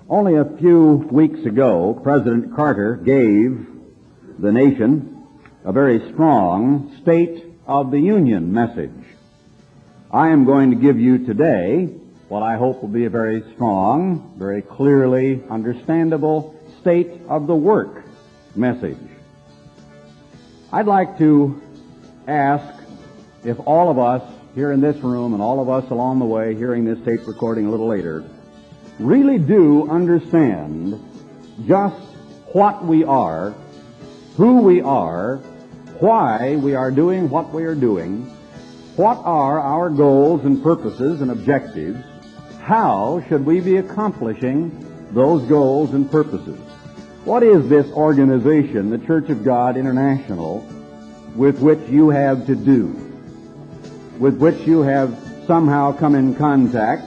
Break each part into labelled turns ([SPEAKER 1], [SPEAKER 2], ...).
[SPEAKER 1] Only a few weeks ago, President Carter gave the nation a very strong State of the Union message. I am going to give you today what I hope will be a very strong, very clearly understandable State of the Work message. I'd like to ask if all of us here in this room and all of us along the way hearing this tape recording a little later really do understand just what we are, who we are, why we are doing what we are doing, what are our goals and purposes and objectives, how should we be accomplishing those goals and purposes. What is this organization, the Church of God International, with which you have to do, with which you have somehow come in contact,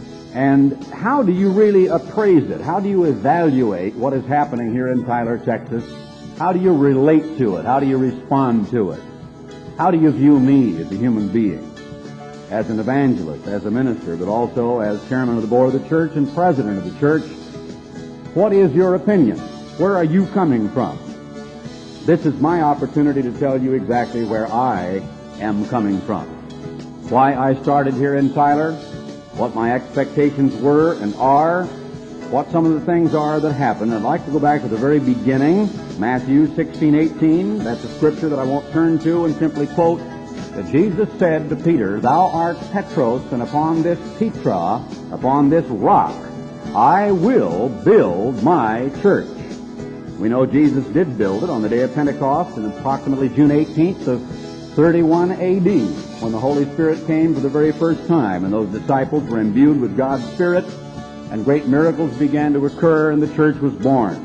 [SPEAKER 1] and how do you really appraise it? How do you evaluate what is happening here in Tyler, Texas? How do you relate to it? How do you respond to it? How do you view me as a human being, as an evangelist, as a minister, but also as chairman of the board of the church and president of the church? What is your opinion? Where are you coming from? This is my opportunity to tell you exactly where I am coming from. Why I started here in Tyler, what my expectations were and are, what some of the things are that happened. I'd like to go back to the very beginning, Matthew 16:18. That's a scripture that I won't turn to and simply quote that Jesus said to Peter, "Thou art Petros, and upon this Petra, upon this rock, I will build my church." We know Jesus did build it on the day of Pentecost in approximately June 18th of 31 A.D., when the Holy Spirit came for the very first time, and those disciples were imbued with God's Spirit, and great miracles began to occur, and the church was born.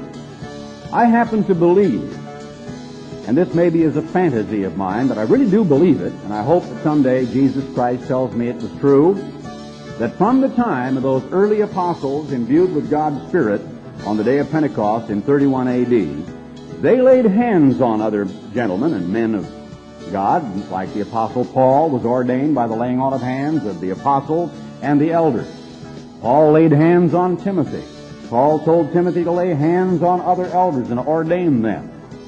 [SPEAKER 1] I happen to believe, and this maybe is a fantasy of mine, but I really do believe it, and I hope that someday Jesus Christ tells me it was true, that from the time of those early apostles imbued with God's Spirit on the day of Pentecost in 31 A.D., they laid hands on other gentlemen and men of God, like the Apostle Paul was ordained by the laying on of hands of the apostles and the elders. Paul laid hands on Timothy. Paul told Timothy to lay hands on other elders and ordain them.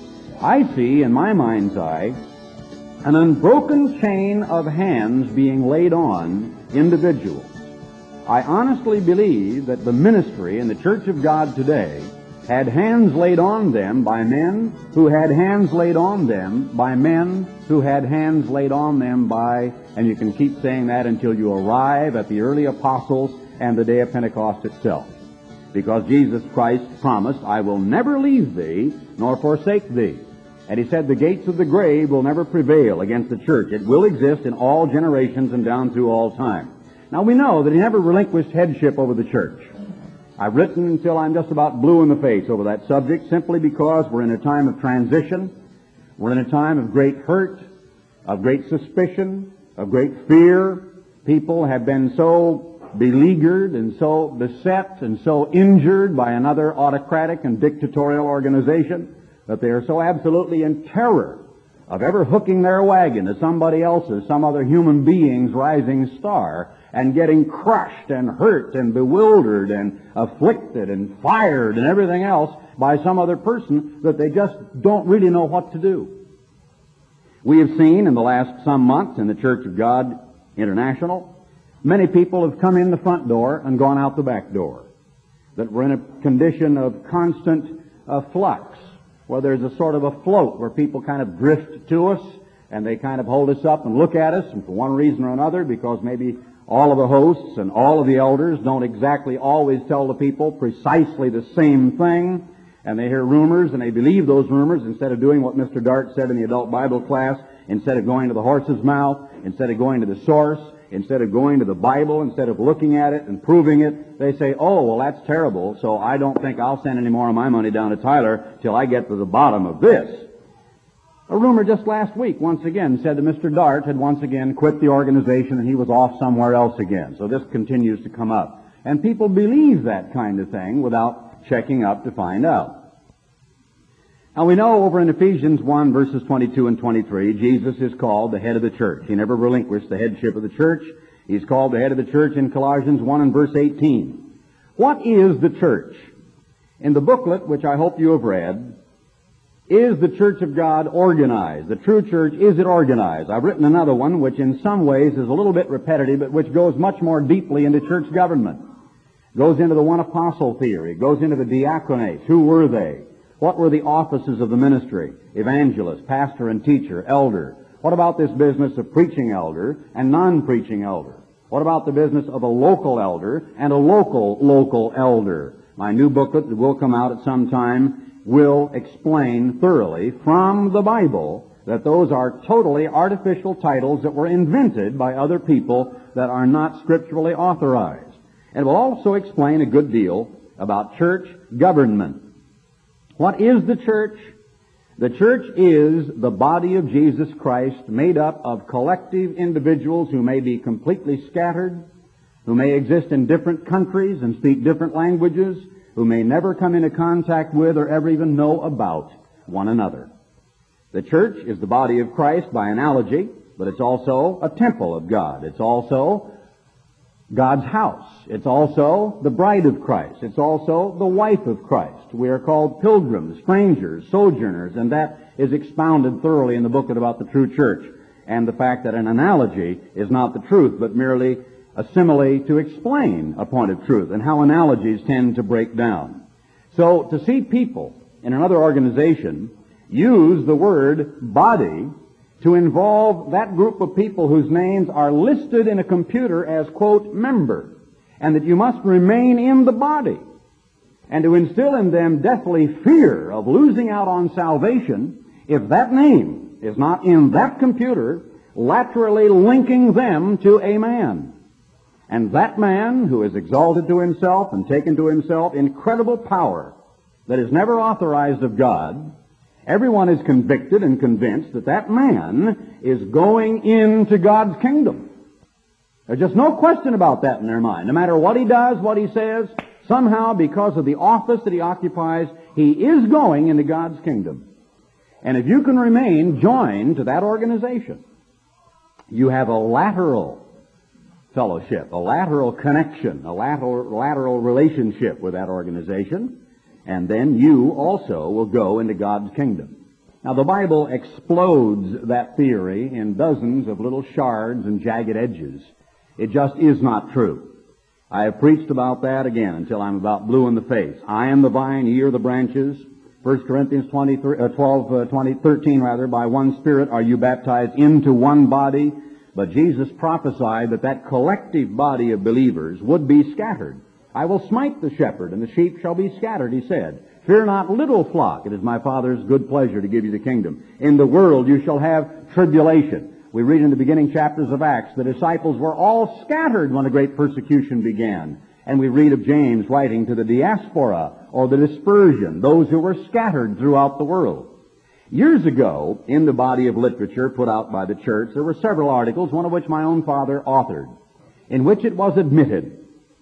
[SPEAKER 1] I see, in my mind's eye, an unbroken chain of hands being laid on individuals. I honestly believe that the ministry in the Church of God today had hands laid on them by men who had hands laid on them by men who had hands laid on them by, and you can keep saying that until you arrive at the early apostles and the day of Pentecost itself. Because Jesus Christ promised, "I will never leave thee nor forsake thee." And He said the gates of the grave will never prevail against the church. It will exist in all generations and down through all time. Now we know that He never relinquished headship over the church. I've written until I'm just about blue in the face over that subject, simply because we're in a time of transition. We're in a time of great hurt, of great suspicion, of great fear. People have been so beleaguered and so beset and so injured by another autocratic and dictatorial organization that they are so absolutely in terror of ever hooking their wagon to somebody else's, some other human being's rising star, and getting crushed and hurt and bewildered and afflicted and fired and everything else by some other person that they just don't really know what to do. We have seen in the last some months in the Church of God International, many people have come in the front door and gone out the back door, that we're in a condition of constant flux, where there's a sort of a float where people kind of drift to us and they kind of hold us up and look at us, and for one reason or another, because maybe all of the hosts and all of the elders don't exactly always tell the people precisely the same thing, and they hear rumors and they believe those rumors instead of doing what Mr. Dart said in the adult Bible class, instead of going to the horse's mouth, instead of going to the source, instead of going to the Bible, instead of looking at it and proving it, they say, "Oh, well, that's terrible, so I don't think I'll send any more of my money down to Tyler till I get to the bottom of this." A rumor just last week, once again, said that Mr. Dart had once again quit the organization and he was off somewhere else again. So this continues to come up. And people believe that kind of thing without checking up to find out. Now we know over in Ephesians 1, verses 22 and 23, Jesus is called the head of the church. He never relinquished the headship of the church. He's called the head of the church in Colossians 1 and verse 18. What is the church? In the booklet, which I hope you have read, is the Church of God organized? The true church, is it organized? I've written another one which in some ways is a little bit repetitive, but which goes much more deeply into church government. Goes into the one apostle theory, goes into the diaconates. Who were they? What were the offices of the ministry? Evangelist, pastor and teacher, elder. What about this business of preaching elder and non-preaching elder? What about the business of a local elder and a local elder? My new booklet that will come out at some time will explain thoroughly from the Bible that those are totally artificial titles that were invented by other people that are not scripturally authorized. And it will also explain a good deal about church government. What is the church? The church is the body of Jesus Christ made up of collective individuals who may be completely scattered, who may exist in different countries and speak different languages, who may never come into contact with or ever even know about one another. The church is the body of Christ by analogy, but it's also a temple of God. It's also God's house. It's also the bride of Christ. It's also the wife of Christ. We are called pilgrims, strangers, sojourners, and that is expounded thoroughly in the booklet about the true church, and the fact that an analogy is not the truth, but merely a simile to explain a point of truth, and how analogies tend to break down. So to see people in another organization use the word body to involve that group of people whose names are listed in a computer as, quote, member, and that you must remain in the body, and to instill in them deathly fear of losing out on salvation if that name is not in that computer, laterally linking them to a man. And that man who is exalted to himself and taken to himself incredible power that is never authorized of God, everyone is convicted and convinced that that man is going into God's kingdom. There's just no question about that in their mind. No matter what he does, what he says, somehow because of the office that he occupies, he is going into God's kingdom. And if you can remain joined to that organization, you have a lateral fellowship, a lateral connection, a lateral relationship with that organization, and then you also will go into God's kingdom. Now, the Bible explodes that theory in dozens of little shards and jagged edges. It just is not true. I have preached about that again until I'm about blue in the face. I am the vine, ye are the branches. 1 Corinthians 13, by one Spirit are you baptized into one body. But Jesus prophesied that that collective body of believers would be scattered. I will smite the shepherd, and the sheep shall be scattered, he said. Fear not, little flock, it is my Father's good pleasure to give you the kingdom. In the world you shall have tribulation. We read in the beginning chapters of Acts, the disciples were all scattered when a great persecution began. And we read of James writing to the diaspora, or the dispersion, those who were scattered throughout the world. Years ago, in the body of literature put out by the church, there were several articles, one of which my own father authored, in which it was admitted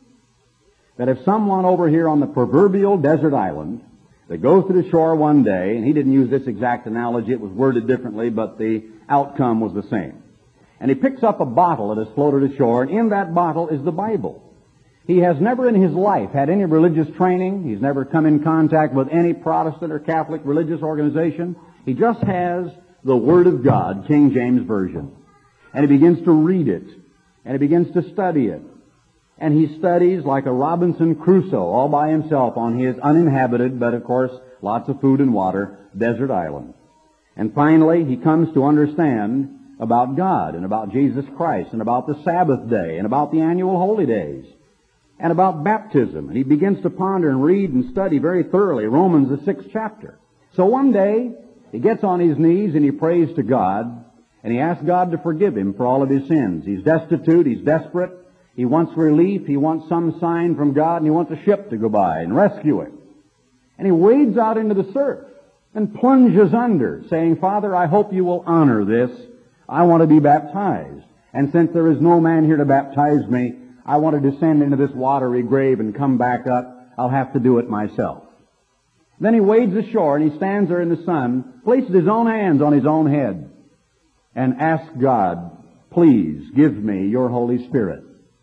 [SPEAKER 1] that if someone over here on the proverbial desert island that goes to the shore one day, and he didn't use this exact analogy, it was worded differently, but the outcome was the same. And he picks up a bottle that has floated ashore, and in that bottle is the Bible. He has never in his life had any religious training. He's never come in contact with any Protestant or Catholic religious organization. He just has the Word of God, King James Version. And he begins to read it. And he begins to study it. And he studies like a Robinson Crusoe all by himself on his uninhabited, but of course lots of food and water, desert island. And finally he comes to understand about God and about Jesus Christ and about the Sabbath day and about the annual holy days and about baptism. And he begins to ponder and read and study very thoroughly Romans, the 6th chapter. So one day he gets on his knees and he prays to God, and he asks God to forgive him for all of his sins. He's destitute, he's desperate, he wants relief, he wants some sign from God, and he wants a ship to go by and rescue him. And he wades out into the surf and plunges under, saying, Father, I hope you will honor this. I want to be baptized. And since there is no man here to baptize me, I want to descend into this watery grave and come back up. I'll have to do it myself. Then he wades ashore and he stands there in the sun, places his own hands on his own head, and asks God, please give me your Holy Spirit.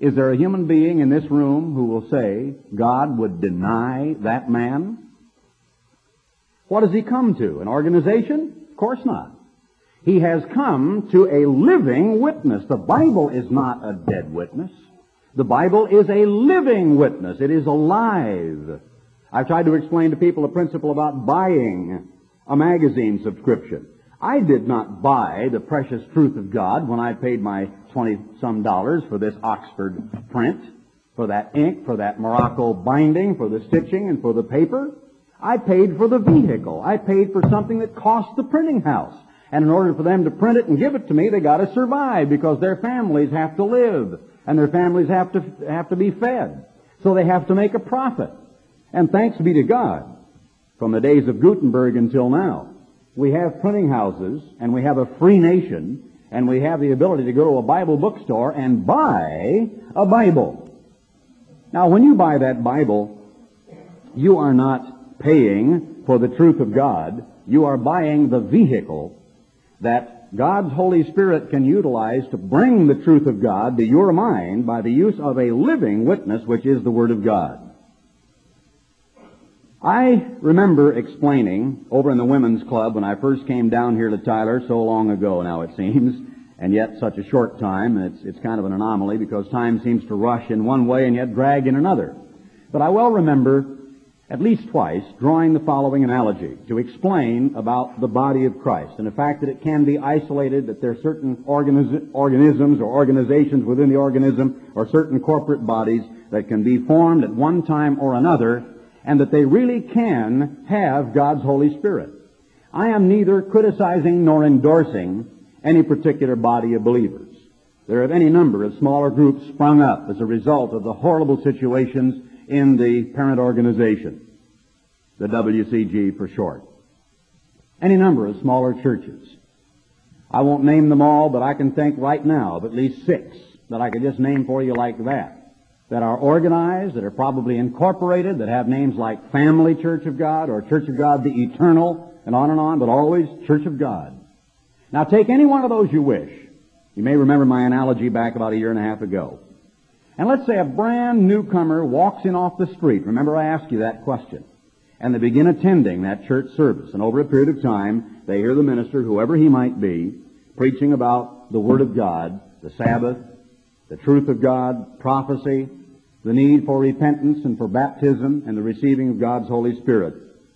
[SPEAKER 1] Is there a human being in this room who will say God would deny that man? What has he come to? An organization? Of course not. He has come to a living witness. The Bible is not a dead witness. The Bible is a living witness. It is alive. I've tried to explain to people the principle about buying a magazine subscription. I did not buy the precious truth of God when I paid my $20-some for this Oxford print, for that ink, for that Morocco binding, for the stitching, and for the paper. I paid for the vehicle. I paid for something that cost the printing house. And in order for them to print it and give it to me, they got to survive because their families have to live and their families have to be fed. So they have to make a profit. And thanks be to God, from the days of Gutenberg until now, we have printing houses and we have a free nation and we have the ability to go to a Bible bookstore and buy a Bible. Now, when you buy that Bible, you are not paying for the truth of God. You are buying the vehicle that God's Holy Spirit can utilize to bring the truth of God to your mind by the use of a living witness, which is the Word of God. I remember explaining over in the Women's Club when I first came down here to Tyler so long ago now it seems, and yet such a short time, it's kind of an anomaly because time seems to rush in one way and yet drag in another. But I well remember at least twice drawing the following analogy to explain about the body of Christ and the fact that it can be isolated, that there are certain organisms or organizations within the organism or certain corporate bodies that can be formed at one time or another, and that they really can have God's Holy Spirit. I am neither criticizing nor endorsing any particular body of believers. There are any number of smaller groups sprung up as a result of the horrible situations in the parent organization, the WCG for short. Any number of smaller churches. I won't name them all, but I can think right now of at least 6 that I could just name for you like that are organized, that are probably incorporated, that have names like Family Church of God or Church of God the Eternal, and on, but always Church of God. Now take any one of those you wish. You may remember my analogy back about a year and a half ago. And let's say a brand newcomer walks in off the street. Remember I asked you that question. And they begin attending that church service. And over a period of time, they hear the minister, whoever he might be, preaching about the Word of God, the Sabbath, the truth of God, prophecy, the need for repentance and for baptism and the receiving of God's Holy Spirit.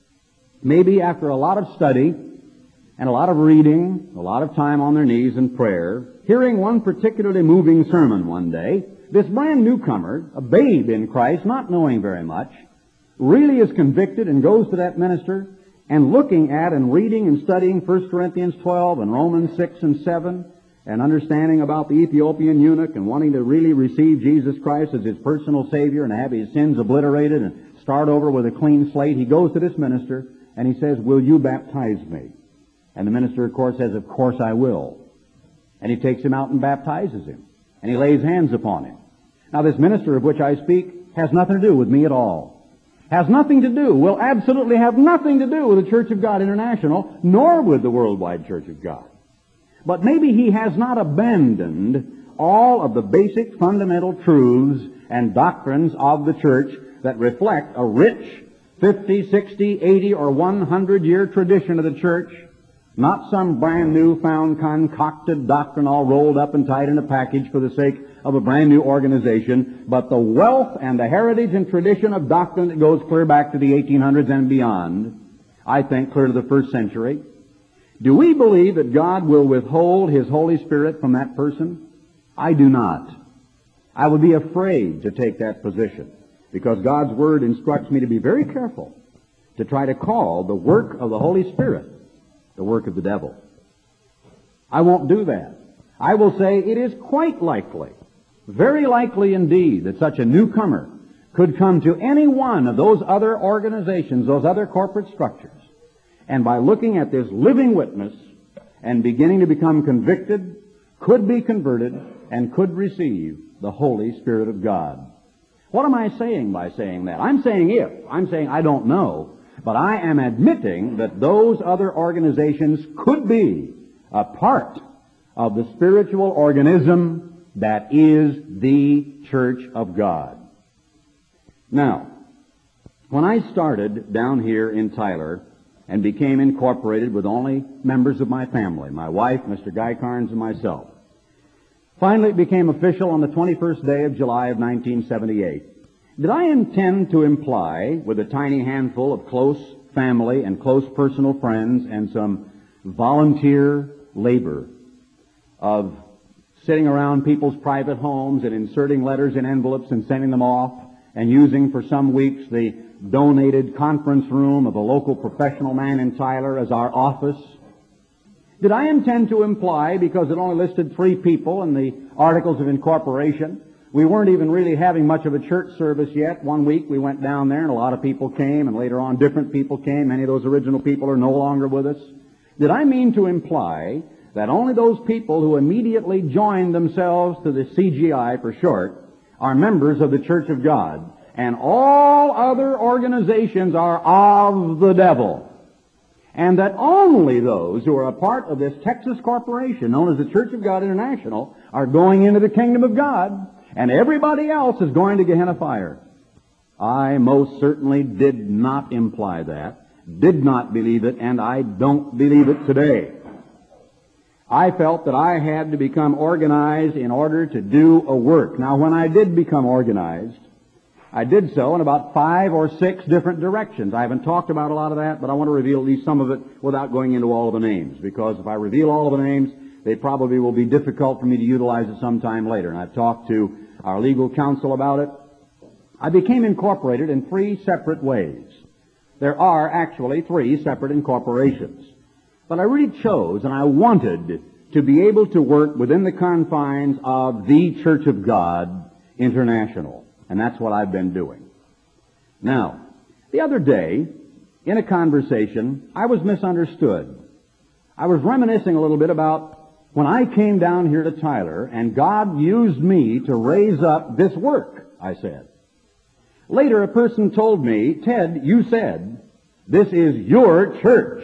[SPEAKER 1] Maybe after a lot of study and a lot of reading, a lot of time on their knees in prayer, hearing one particularly moving sermon one day, this brand newcomer, a babe in Christ, not knowing very much, really is convicted and goes to that minister and looking at and reading and studying 1 Corinthians 12 and Romans 6 and 7 and understanding about the Ethiopian eunuch and wanting to really receive Jesus Christ as his personal Savior and have his sins obliterated and start over with a clean slate. He goes to this minister and he says, "Will you baptize me?" And the minister, of course, says, "Of course I will." And he takes him out and baptizes him. And he lays hands upon him. Now this minister of which I speak has nothing to do with me at all. Has nothing to do, will absolutely have nothing to do with the Church of God International, nor with the Worldwide Church of God. But maybe he has not abandoned all of the basic fundamental truths and doctrines of the church that reflect a rich 50, 60, 80, or 100-year tradition of the church, not some brand new found concocted doctrine all rolled up and tied in a package for the sake of a brand new organization, but the wealth and the heritage and tradition of doctrine that goes clear back to the 1800s and beyond, I think clear to the first century. Do we believe that God will withhold His Holy Spirit from that person? I do not. I would be afraid to take that position because God's Word instructs me to be very careful to try to call the work of the Holy Spirit the work of the devil. I won't do that. I will say it is quite likely, very likely indeed, that such a newcomer could come to any one of those other organizations, those other corporate structures, and by looking at this living witness and beginning to become convicted, could be converted and could receive the Holy Spirit of God. What am I saying by saying that? I'm saying if. I'm saying I don't know. But I am admitting that those other organizations could be a part of the spiritual organism that is the Church of God. Now, when I started down here in Tyler and became incorporated with only members of my family, my wife, Mr. Guy Carnes, and myself, finally it became official on the 21st day of July of 1978. Did I intend to imply, with a tiny handful of close family and close personal friends and some volunteer labor of sitting around people's private homes and inserting letters in envelopes and sending them off and using for some weeks the donated conference room of a local professional man in Tyler as our office? Did I intend to imply, because it only listed 3 people in the Articles of Incorporation, we weren't even really having much of a church service yet. One week we went down there and a lot of people came, and later on different people came. Many of those original people are no longer with us. Did I mean to imply that only those people who immediately joined themselves to the CGI for short are members of the Church of God, and all other organizations are of the devil? And that only those who are a part of this Texas corporation known as the Church of God International are going into the kingdom of God, and everybody else is going to Gehenna fire? I most certainly did not imply that, did not believe it, and I don't believe it today. I felt that I had to become organized in order to do a work. Now, when I did become organized, I did so in about 5 or 6 different directions. I haven't talked about a lot of that, but I want to reveal at least some of it without going into all of the names, because if I reveal all of the names, they probably will be difficult for me to utilize at some time later. And I've talked to our legal counsel about it. I became incorporated in 3 separate ways. There are actually 3 separate incorporations. But I really chose and I wanted to be able to work within the confines of the Church of God International. And that's what I've been doing. Now, the other day, in a conversation, I was misunderstood. I was reminiscing a little bit about when I came down here to Tyler and God used me to raise up this work, I said. Later, a person told me, Ted, you said, this is your church.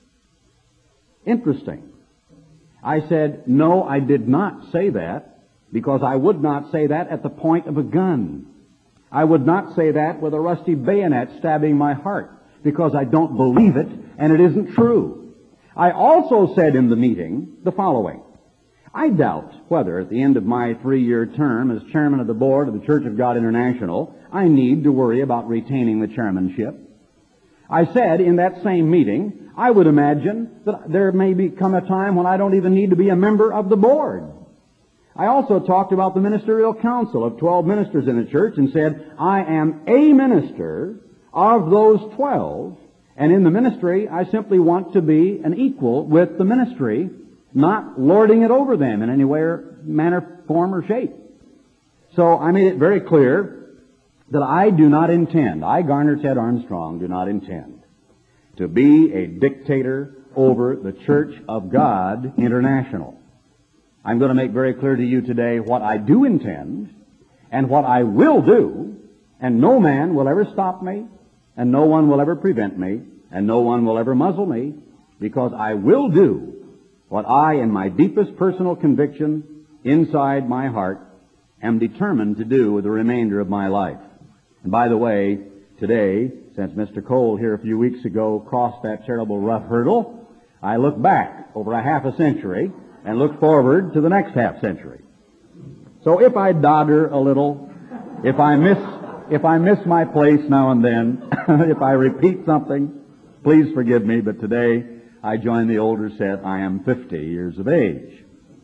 [SPEAKER 1] Interesting. I said, no, I did not say that, because I would not say that at the point of a gun. I would not say that with a rusty bayonet stabbing my heart, because I don't believe it, and it isn't true. I also said in the meeting the following: I doubt whether at the end of my 3-year term as chairman of the board of the Church of God International, I need to worry about retaining the chairmanship. I said in that same meeting, I would imagine that there may come a time when I don't even need to be a member of the board. I also talked about the ministerial council of 12 ministers in the church and said, I am a minister of those 12, and in the ministry I simply want to be an equal with the ministry, not lording it over them in any way or manner, form, or shape. So I made it very clear that I do not intend, I, Garner Ted Armstrong, do not intend to be a dictator over the Church of God International. I'm going to make very clear to you today what I do intend and what I will do, and no man will ever stop me, and no one will ever prevent me, and no one will ever muzzle me, because I will do what I, in my deepest personal conviction, inside my heart, am determined to do with the remainder of my life. And by the way, today, since Mr. Cole here a few weeks ago crossed that terrible rough hurdle, I look back over a half a century and look forward to the next half century. So if I dodder a little, if I miss my place now and then, if I repeat something, please forgive me, but today I join the older set. I am 50 years of age.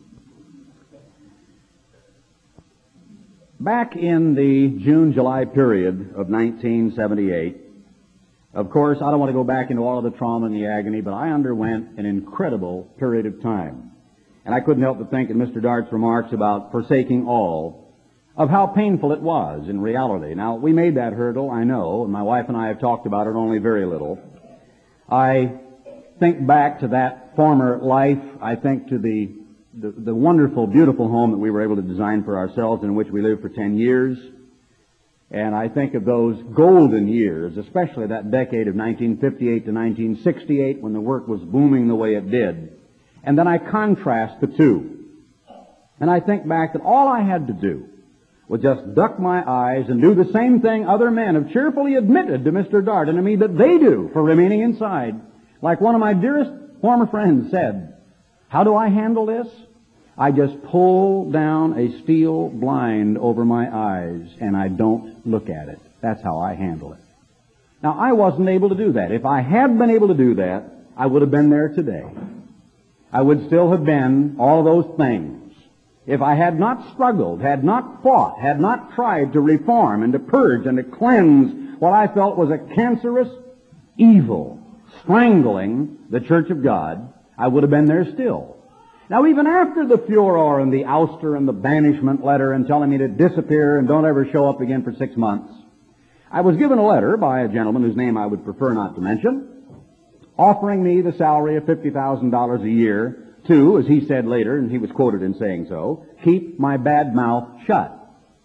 [SPEAKER 1] Back in the June-July period of 1978, of course, I don't want to go back into all of the trauma and the agony, but I underwent an incredible period of time. And I couldn't help but think in Mr. Dart's remarks about forsaking all, of how painful it was in reality. Now, we made that hurdle, I know, and my wife and I have talked about it only very little. I think back to that former life. I think to the wonderful, beautiful home that we were able to design for ourselves, in which we lived for 10 years. And I think of those golden years, especially that decade of 1958 to 1968, when the work was booming the way it did. And then I contrast the two. And I think back that all I had to do was just duck my eyes and do the same thing other men have cheerfully admitted to Mr. Dart and to me that they do for remaining inside. Like one of my dearest former friends said, how do I handle this? I just pull down a steel blind over my eyes and I don't look at it. That's how I handle it. Now, I wasn't able to do that. If I had been able to do that, I would have been there today. I would still have been all of those things. If I had not struggled, had not fought, had not tried to reform and to purge and to cleanse what I felt was a cancerous evil strangling the Church of God, I would have been there still. Now, even after the furor and the ouster and the banishment letter and telling me to disappear and don't ever show up again for 6 months, I was given a letter by a gentleman whose name I would prefer not to mention, offering me the salary of $50,000 a year to, as he said later, and he was quoted in saying so, keep my bad mouth shut.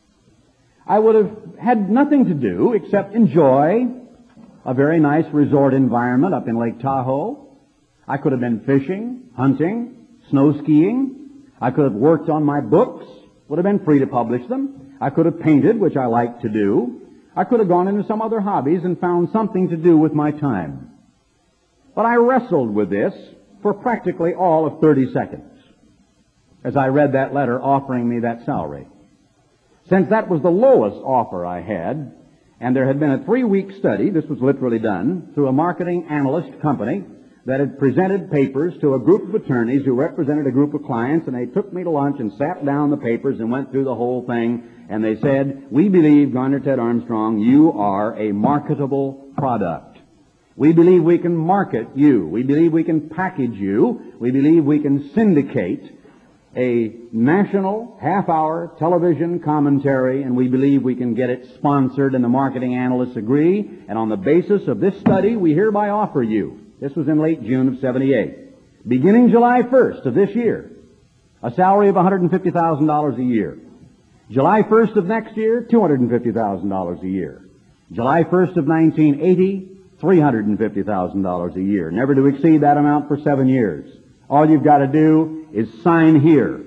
[SPEAKER 1] I would have had nothing to do except enjoy a very nice resort environment up in Lake Tahoe. I could have been fishing, hunting, snow skiing. I could have worked on my books, would have been free to publish them. I could have painted, which I like to do. I could have gone into some other hobbies and found something to do with my time. But I wrestled with this for practically all of 30 seconds as I read that letter offering me that salary. Since that was the lowest offer I had, and there had been a 3-week study, this was literally done, through a marketing analyst company that had presented papers to a group of attorneys who represented a group of clients, and they took me to lunch and sat down the papers and went through the whole thing, and they said, we believe, Garner Ted Armstrong, you are a marketable product. We believe we can market you. We believe we can package you. We believe we can syndicate a national half-hour television commentary, and we believe we can get it sponsored, and the marketing analysts agree. And on the basis of this study, we hereby offer you, this was in late June of 78, beginning July 1st of this year, a salary of $150,000 a year. July 1st of next year, $250,000 a year. July 1st of 1980, $350,000 a year, never to exceed that amount for 7 years. All you've got to do is sign here.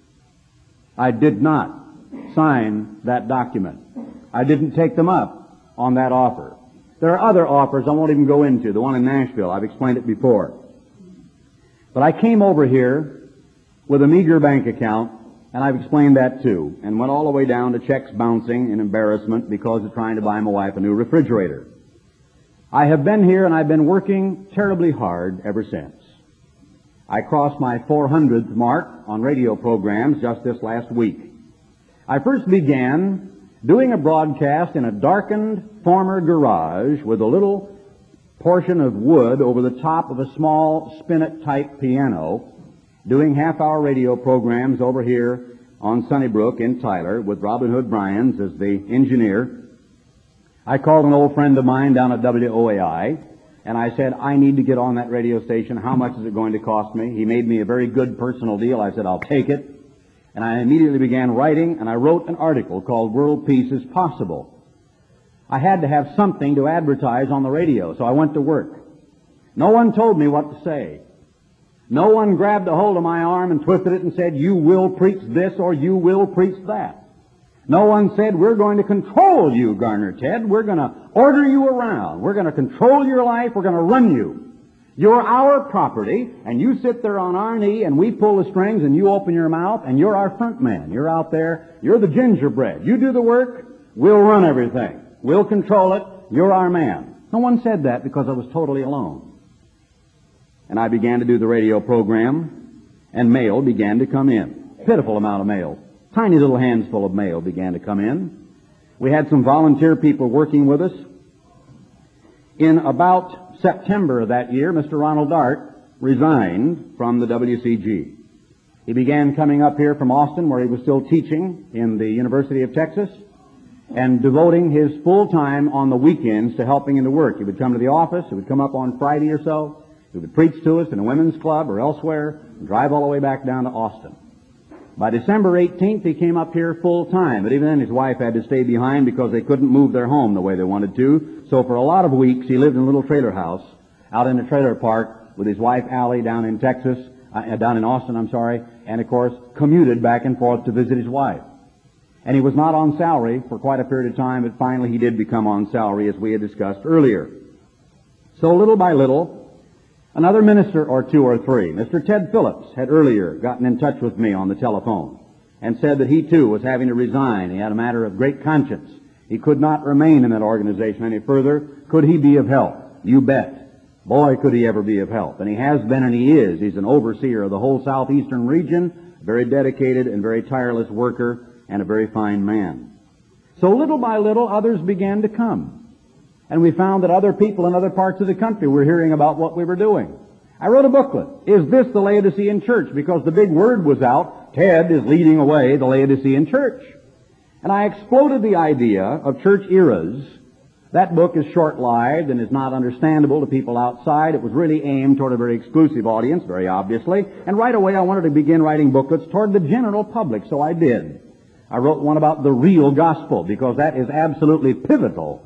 [SPEAKER 1] I did not sign that document. I didn't take them up on that offer. There are other offers I won't even go into. The one in Nashville, I've explained it before. But I came over here with a meager bank account, and I've explained that too, and went all the way down to checks bouncing in embarrassment because of trying to buy my wife a new refrigerator. I have been here and I've been working terribly hard ever since. I crossed my 400th mark on radio programs just this last week. I first began doing a broadcast in a darkened former garage with a little portion of wood over the top of a small spinet-type piano, doing half-hour radio programs over here on Sunnybrook in Tyler with Robin Hood Bryans as the engineer. I called an old friend of mine down at WOAI, and I said, I need to get on that radio station. How much is it going to cost me? He made me a very good personal deal. I said, I'll take it. And I immediately began writing, and I wrote an article called World Peace is Possible. I had to have something to advertise on the radio, so I went to work. No one told me what to say. No one grabbed a hold of my arm and twisted it and said, you will preach this or you will preach that. No one said, we're going to control you, Garner Ted. We're going to order you around. We're going to control your life. We're going to run you. You're our property, and you sit there on our knee, and we pull the strings, and you open your mouth, and you're our front man. You're out there. You're the gingerbread. You do the work. We'll run everything. We'll control it. You're our man. No one said that because I was totally alone. And I began to do the radio program, and mail began to come in. Pitiful amount of mail. Tiny little handsful of mail began to come in. We had some volunteer people working with us. In about September of that year, Mr. Ronald Dart resigned from the WCG. He began coming up here from Austin, where he was still teaching in the University of Texas, and devoting his full time on the weekends to helping in the work. He would come to the office. He would come up on Friday or so. He would preach to us in a women's club or elsewhere, and drive all the way back down to Austin. By December 18th, he came up here full time, but even then his wife had to stay behind because they couldn't move their home the way they wanted to. So for a lot of weeks, he lived in a little trailer house out in a trailer park with his wife Allie down in Texas. down in Austin, and of course commuted back and forth to visit his wife. And he was not on salary for quite a period of time, but finally he did become on salary, as we had discussed earlier. So little by little, another minister or two or three, Mr. Ted Phillips, had earlier gotten in touch with me on the telephone and said that he too was having to resign. He had a matter of great conscience. He could not remain in that organization any further. Could he be of help? You bet. Boy, could he ever be of help. And he has been, and he is. He's an overseer of the whole southeastern region, very dedicated and very tireless worker, and a very fine man. So little by little, others began to come. And we found that other people in other parts of the country were hearing about what we were doing. I wrote a booklet, Is This the Laodicean Church? Because the big word was out, Ted is leading away the Laodicean church. And I exploded the idea of church eras. That book is short-lived and is not understandable to people outside. It was really aimed toward a very exclusive audience, very obviously. And right away I wanted to begin writing booklets toward the general public, so I did. I wrote one about the real gospel, because that is absolutely pivotal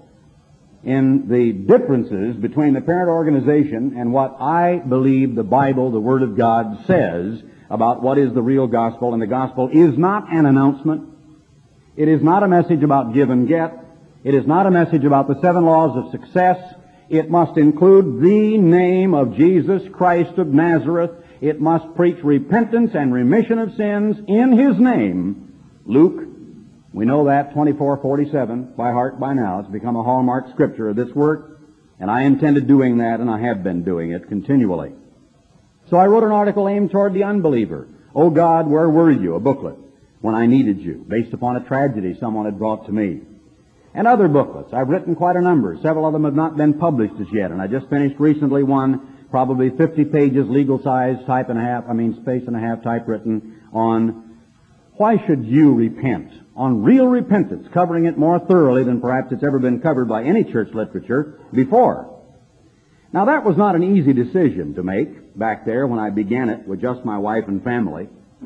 [SPEAKER 1] in the differences between the parent organization and what I believe the Bible, the Word of God, says about what is the real gospel. And the gospel is not an announcement. It is not a message about give and get. It is not a message about the 7 laws of success. It must include the name of Jesus Christ of Nazareth. It must preach repentance and remission of sins in His name. Luke, we know that, 24:47, by heart by now. It's become a hallmark scripture of this work, and I intended doing that, and I have been doing it continually. So I wrote an article aimed toward the unbeliever. Oh God, where were you? A booklet, when I needed you, based upon a tragedy someone had brought to me. And other booklets. I've written quite a number. Several of them have not been published as yet, and I just finished recently one, probably 50 pages, legal size, space and a half typewritten, on why should you repent? On real repentance, covering it more thoroughly than perhaps it's ever been covered by any church literature before. Now that was not an easy decision to make back there when I began it with just my wife and family.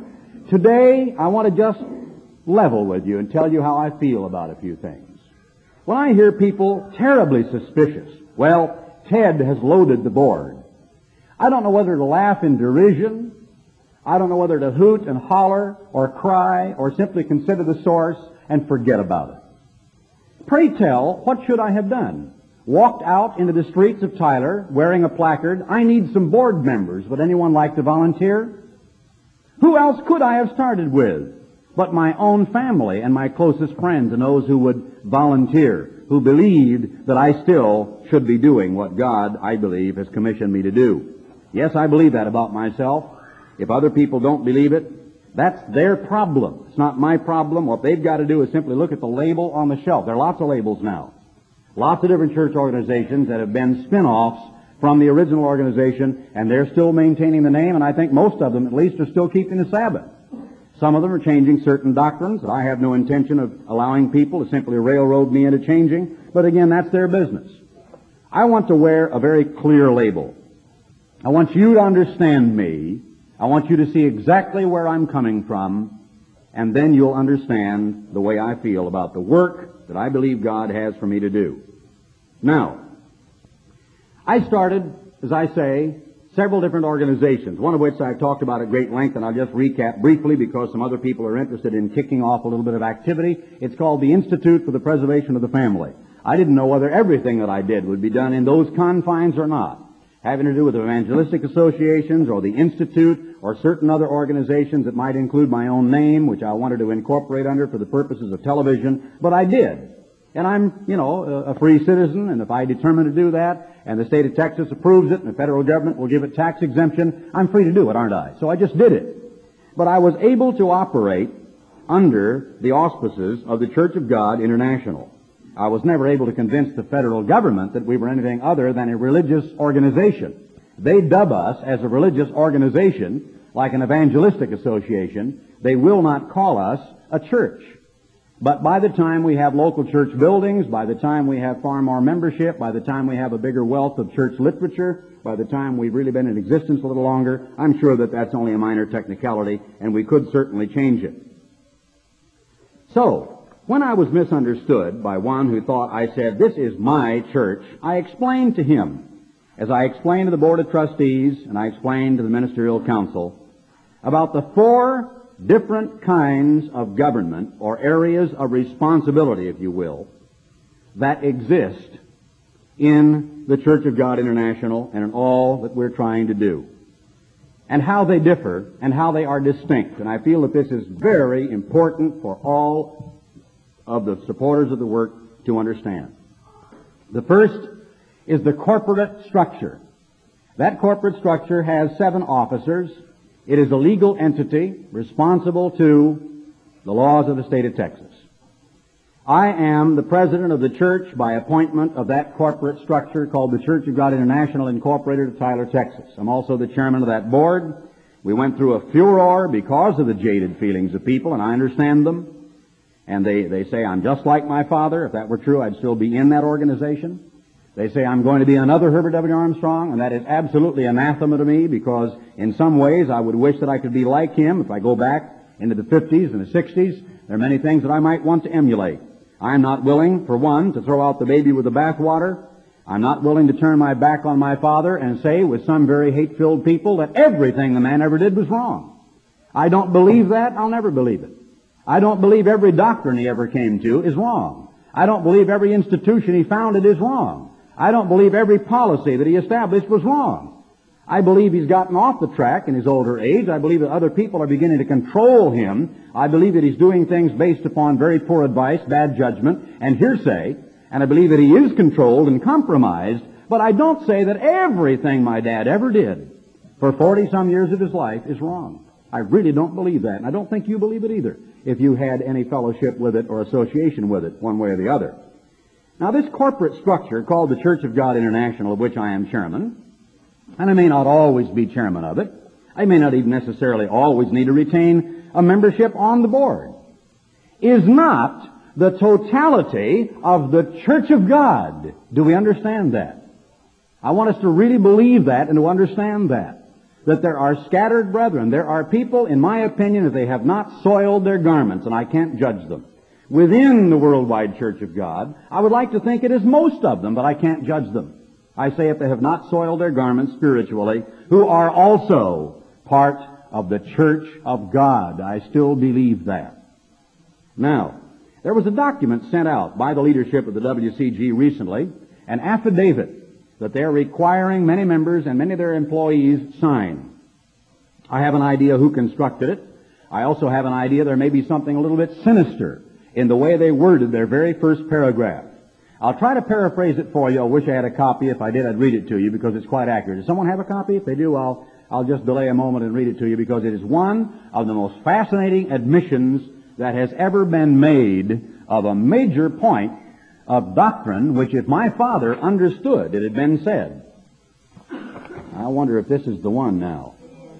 [SPEAKER 1] Today, I want to just level with you and tell you how I feel about a few things. When I hear people terribly suspicious, well, Ted has loaded the board. I don't know whether to laugh in derision, I don't know whether to hoot and holler or cry or simply consider the source and forget about it. Pray tell, what should I have done? Walked out into the streets of Tyler wearing a placard, I need some board members. Would anyone like to volunteer? Who else could I have started with but my own family and my closest friends and those who would volunteer, who believed that I still should be doing what God, I believe, has commissioned me to do. Yes, I believe that about myself. If other people don't believe it, that's their problem. It's not my problem. What they've got to do is simply look at the label on the shelf. There are lots of labels now. Lots of different church organizations that have been spin-offs from the original organization, and they're still maintaining the name, and I think most of them at least are still keeping the Sabbath. Some of them are changing certain doctrines that I have no intention of allowing people to simply railroad me into changing, but again, that's their business. I want to wear a very clear label. I want you to understand me. I want you to see exactly where I'm coming from, and then you'll understand the way I feel about the work that I believe God has for me to do. Now, I started, as I say, several different organizations, one of which I've talked about at great length, and I'll just recap briefly because some other people are interested in kicking off a little bit of activity. It's called the Institute for the Preservation of the Family. I didn't know whether everything that I did would be done in those confines or not, having to do with evangelistic associations or the Institute or certain other organizations that might include my own name, which I wanted to incorporate under for the purposes of television, but I did. And I'm, a free citizen, and if I determine to do that, and the state of Texas approves it, and the federal government will give it tax exemption, I'm free to do it, aren't I? So I just did it. But I was able to operate under the auspices of the Church of God International. I was never able to convince the federal government that we were anything other than a religious organization. They dub us as a religious organization, like an evangelistic association. They will not call us a church. But by the time we have local church buildings, by the time we have far more membership, by the time we have a bigger wealth of church literature, by the time we've really been in existence a little longer, I'm sure that that's only a minor technicality, and we could certainly change it. So, when I was misunderstood by one who thought I said, "This is my church," I explained to him as I explained to the Board of Trustees and I explained to the Ministerial Council about the four different kinds of government, or areas of responsibility, if you will, that exist in the Church of God International and in all that we're trying to do, and how they differ and how they are distinct. And I feel that this is very important for all of the supporters of the work to understand. The first is the corporate structure. That corporate structure has 7 officers. It is a legal entity responsible to the laws of the state of Texas. I am the president of the church by appointment of that corporate structure called the Church of God International Incorporated of Tyler, Texas. I'm also the chairman of that board. We went through a furor because of the jaded feelings of people, and I understand them. And they say I'm just like my father. If that were true, I'd still be in that organization. They say I'm going to be another Herbert W. Armstrong, and that is absolutely anathema to me, because in some ways I would wish that I could be like him. If I go back into the 50s and the 60s, there are many things that I might want to emulate. I'm not willing, for one, to throw out the baby with the bathwater. I'm not willing to turn my back on my father and say, with some very hate-filled people, that everything the man ever did was wrong. I don't believe that. I'll never believe it. I don't believe every doctrine he ever came to is wrong. I don't believe every institution he founded is wrong. I don't believe every policy that he established was wrong. I believe he's gotten off the track in his older age. I believe that other people are beginning to control him. I believe that he's doing things based upon very poor advice, bad judgment, and hearsay. And I believe that he is controlled and compromised. But I don't say that everything my dad ever did for 40-some years of his life is wrong. I really don't believe that. And I don't think you believe it either, if you had any fellowship with it or association with it, one way or the other. Now, this corporate structure called the Church of God International, of which I am chairman, and I may not always be chairman of it, I may not even necessarily always need to retain a membership on the board, is not the totality of the Church of God. Do we understand that? I want us to really believe that and to understand that there are scattered brethren. There are people, in my opinion, if they have not soiled their garments, and I can't judge them, within the worldwide Church of God. I would like to think it is most of them, but I can't judge them. I say if they have not soiled their garments spiritually, who are also part of the Church of God. I still believe that. Now, there was a document sent out by the leadership of the WCG recently, an affidavit that they're requiring many members and many of their employees sign. I have an idea who constructed it. I also have an idea there may be something a little bit sinister in the way they worded their very first paragraph. I'll try to paraphrase it for you. I wish I had a copy. If I did, I'd read it to you because it's quite accurate. Does someone have a copy? If they do, I'll just delay a moment and read it to you, because it is one of the most fascinating admissions that has ever been made of a major point of doctrine, which if my father understood, it had been said. I wonder if this is the one now.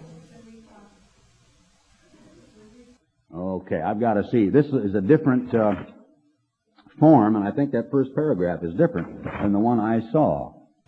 [SPEAKER 1] Okay, I've got to see. This is a different form, and I think that first paragraph is different than the one I saw.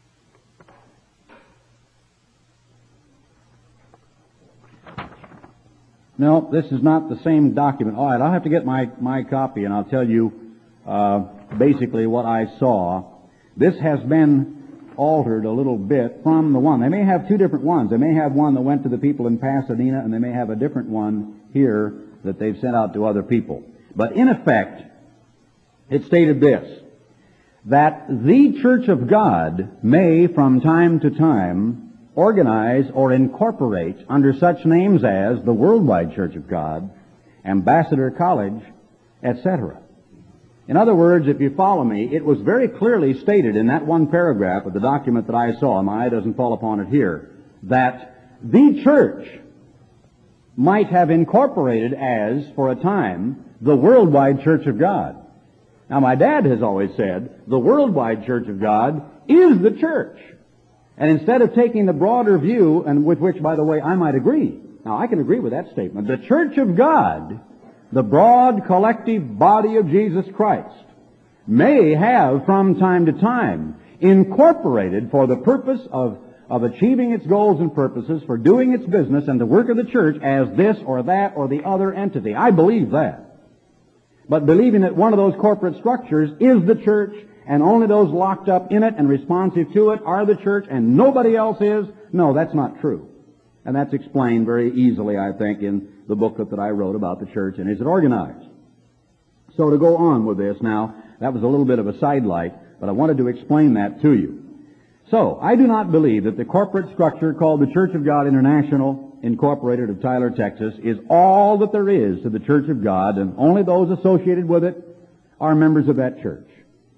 [SPEAKER 1] No, this is not the same document. All right, I'll have to get my copy, and I'll tell you basically what I saw. This has been altered a little bit from the one. They may have two different ones. They may have one that went to the people in Pasadena, and they may have a different one here that they've sent out to other people. But in effect, it stated this, that the Church of God may from time to time organize or incorporate under such names as the Worldwide Church of God, Ambassador College, etc. In other words, if you follow me, it was very clearly stated in that one paragraph of the document that I saw, and my eye doesn't fall upon it here, that the church might have incorporated as, for a time, the Worldwide Church of God. Now, my dad has always said, the Worldwide Church of God is the church. And instead of taking the broader view, and with which, by the way, I might agree. Now, I can agree with that statement. The Church of God, the broad collective body of Jesus Christ, may have from time to time incorporated for the purpose of achieving its goals and purposes, for doing its business and the work of the church as this or that or the other entity. I believe that. But believing that one of those corporate structures is the church and only those locked up in it and responsive to it are the church and nobody else is. No, that's not true. And that's explained very easily, I think, in the booklet that I wrote about the church and is it organized. So to go on with this now, that was a little bit of a sidelight, but I wanted to explain that to you. So, I do not believe that the corporate structure called the Church of God International, Incorporated of Tyler, Texas, is all that there is to the Church of God, and only those associated with it are members of that church.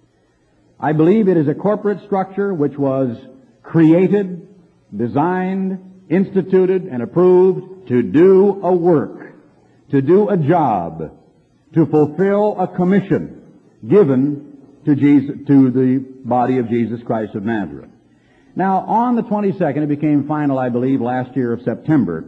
[SPEAKER 1] I believe it is a corporate structure which was created, designed, instituted, and approved to do a work, to do a job, to fulfill a commission given to the body of Jesus Christ of Nazareth. Now, on the 22nd, it became final, I believe, last year of September,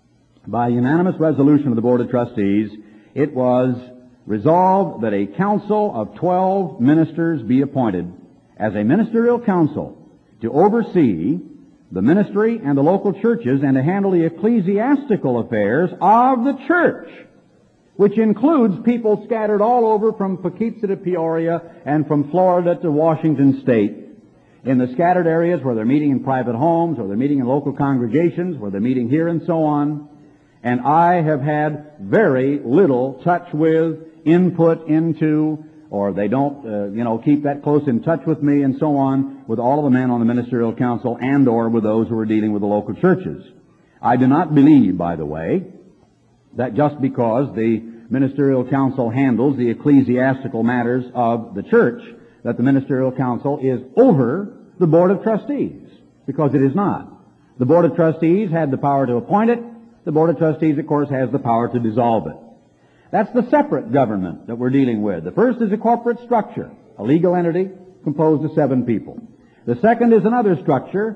[SPEAKER 1] by unanimous resolution of the Board of Trustees, it was resolved that a council of 12 ministers be appointed as a ministerial council to oversee the ministry and the local churches and to handle the ecclesiastical affairs of the church, which includes people scattered all over from Poughkeepsie to Peoria and from Florida to Washington State, in the scattered areas where they're meeting in private homes or they're meeting in local congregations, where they're meeting here and so on. And I have had very little touch with, input into, or they don't, keep that close in touch with me and so on, with all of the men on the ministerial council and or with those who are dealing with the local churches. I do not believe, by the way, that just because the ministerial council handles the ecclesiastical matters of the church, that the ministerial council is over the Board of Trustees, because it is not. The Board of Trustees had the power to appoint it. The Board of Trustees, of course, has the power to dissolve it. That's the separate government that we're dealing with. The first is a corporate structure, a legal entity composed of 7 people. The second is another structure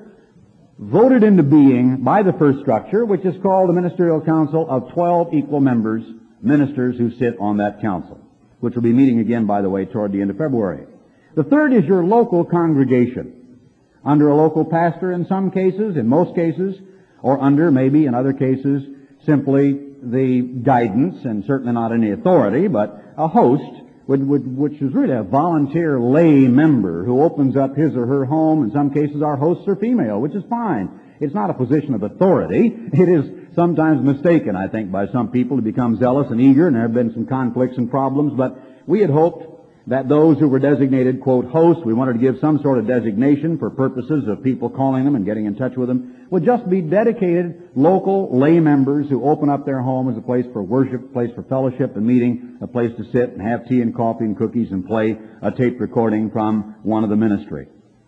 [SPEAKER 1] voted into being by the first structure, which is called the Ministerial Council of 12 equal members, ministers who sit on that council, which will be meeting again, by the way, toward the end of February. The third is your local congregation, under a local pastor in some cases, in most cases, or under, maybe in other cases, simply the guidance, and certainly not any authority, but a host, which is really a volunteer lay member who opens up his or her home. In some cases, our hosts are female, which is fine. It's not a position of authority. It is sometimes mistaken, I think, by some people to become zealous and eager, and there have been some conflicts and problems, but we had hoped that those who were designated, quote, hosts, we wanted to give some sort of designation for purposes of people calling them and getting in touch with them, would just be dedicated local lay members who open up their home as a place for worship, a place for fellowship and meeting, a place to sit and have tea and coffee and cookies and play a tape recording from one of the ministry.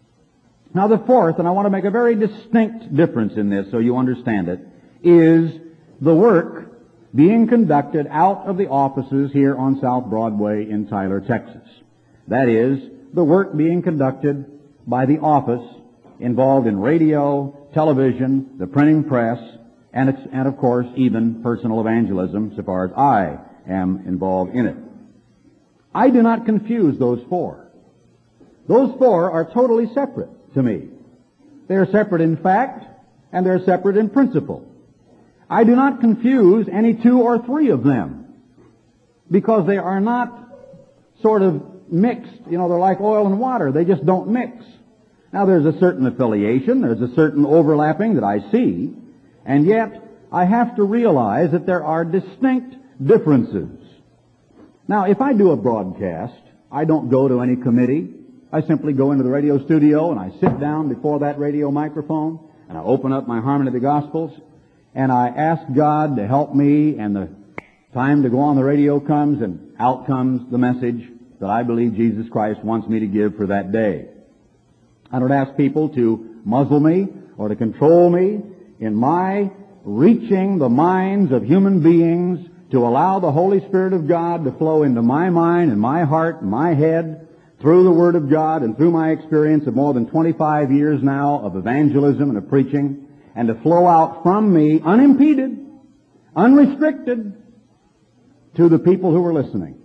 [SPEAKER 1] Now the fourth, and I want to make a very distinct difference in this so you understand it, is the work being conducted out of the offices here on South Broadway in Tyler, Texas. That is, the work being conducted by the office involved in radio, television, the printing press, and of course even personal evangelism, so far as I am involved in it. I do not confuse those 4. Those 4 are totally separate to me. They are separate in fact, and they're separate in principle. I do not confuse any 2 or 3 of them, because they are not sort of mixed. They're like oil and water. They just don't mix. Now, there's a certain affiliation, there's a certain overlapping that I see, and yet I have to realize that there are distinct differences. Now, if I do a broadcast, I don't go to any committee. I simply go into the radio studio and I sit down before that radio microphone and I open up my Harmony of the Gospels and I ask God to help me, and the time to go on the radio comes, and out comes the message that I believe Jesus Christ wants me to give for that day. I don't ask people to muzzle me or to control me in my reaching the minds of human beings to allow the Holy Spirit of God to flow into my mind and my heart and my head through the Word of God and through my experience of more than 25 years now of evangelism and of preaching, and to flow out from me unimpeded, unrestricted, to the people who are listening.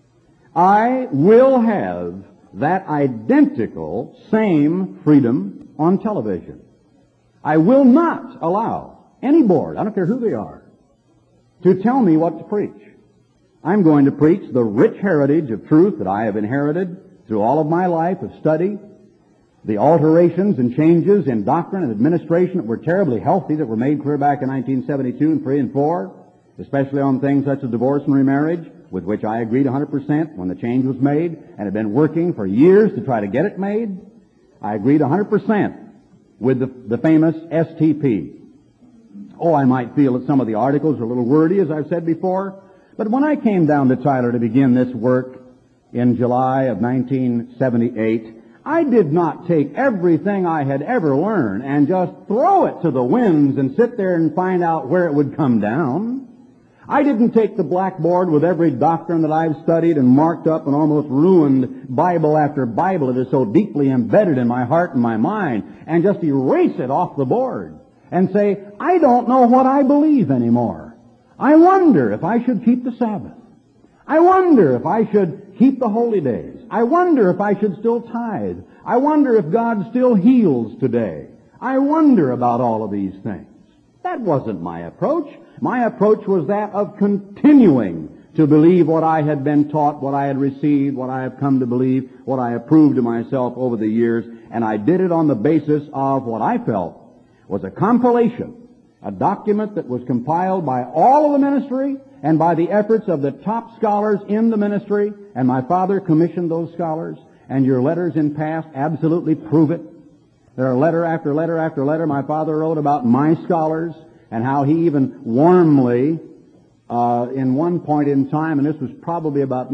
[SPEAKER 1] I will have that identical same freedom on television. I will not allow any board, I don't care who they are, to tell me what to preach. I'm going to preach the rich heritage of truth that I have inherited through all of my life of study, the alterations and changes in doctrine and administration that were terribly healthy that were made clear back in 1972 and 3 and 4, especially on things such as divorce and remarriage, with which I agreed 100% when the change was made and had been working for years to try to get it made. I agreed 100% with the famous STP. Oh, I might feel that some of the articles are a little wordy, as I've said before, but when I came down to Tyler to begin this work in July of 1978, I did not take everything I had ever learned and just throw it to the winds and sit there and find out where it would come down. I didn't take the blackboard with every doctrine that I've studied and marked up and almost ruined Bible after Bible that is so deeply embedded in my heart and my mind and just erase it off the board and say, I don't know what I believe anymore. I wonder if I should keep the Sabbath. I wonder if I should keep the holy days. I wonder if I should still tithe. I wonder if God still heals today. I wonder about all of these things. That wasn't my approach. My approach was that of continuing to believe what I had been taught, what I had received, what I have come to believe, what I have proved to myself over the years, and I did it on the basis of what I felt was a compilation, a document that was compiled by all of the ministry and by the efforts of the top scholars in the ministry, and my father commissioned those scholars, and your letters in past absolutely prove it. There are letter after letter after letter my father wrote about my scholars and how he even warmly, in one point in time, and this was probably about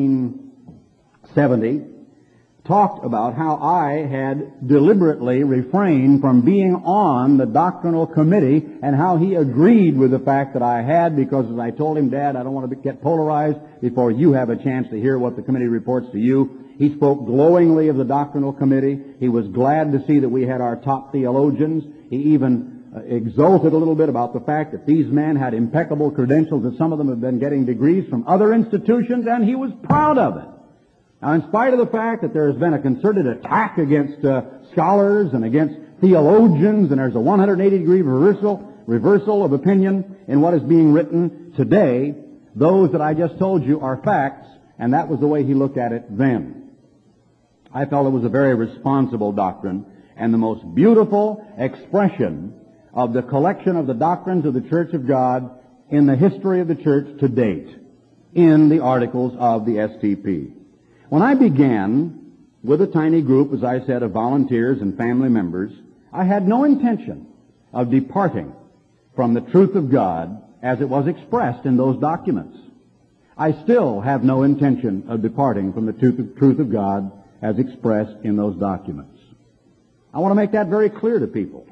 [SPEAKER 1] 1970, talked about how I had deliberately refrained from being on the doctrinal committee and how he agreed with the fact that I had, because as I told him, Dad, I don't want to get polarized before you have a chance to hear what the committee reports to you. He spoke glowingly of the doctrinal committee. He was glad to see that we had our top theologians. He even exulted a little bit about the fact that these men had impeccable credentials, that some of them had been getting degrees from other institutions, and he was proud of it. Now, in spite of the fact that there has been a concerted attack against scholars and against theologians, and there's a 180-degree reversal of opinion in what is being written today, those that I just told you are facts, and that was the way he looked at it then. I felt it was a very responsible doctrine and the most beautiful expression of the collection of the doctrines of the Church of God in the history of the church to date in the articles of the STP. When I began with a tiny group, as I said, of volunteers and family members, I had no intention of departing from the truth of God as it was expressed in those documents. I still have no intention of departing from the truth of God as expressed in those documents. I want to make that very clear to people.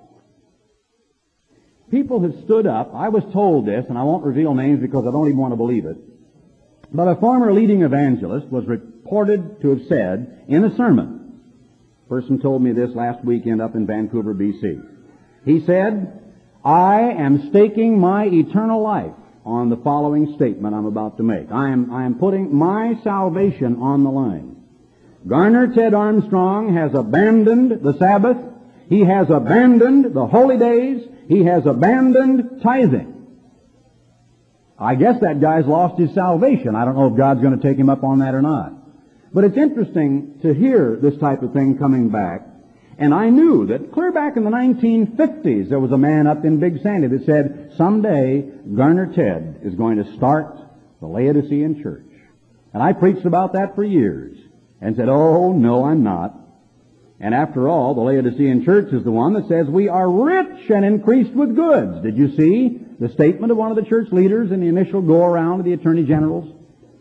[SPEAKER 1] People have stood up. I was told this, and I won't reveal names because I don't even want to believe it, but a former leading evangelist was reported to have said in a sermon, a person told me this last weekend up in Vancouver, BC. He said, I am staking my eternal life on the following statement I'm about to make. I am putting my salvation on the line. Garner Ted Armstrong has abandoned the Sabbath. He has abandoned the holy days. He has abandoned tithing. I guess that guy's lost his salvation. I don't know if God's going to take him up on that or not. But it's interesting to hear this type of thing coming back. And I knew that clear back in the 1950s, there was a man up in Big Sandy that said, someday Garner Ted is going to start the Laodicean church. And I preached about that for years and said, oh, no, I'm not. And after all, the Laodicean church is the one that says we are rich and increased with goods. Did you see the statement of one of the church leaders in the initial go-around of the Attorney General's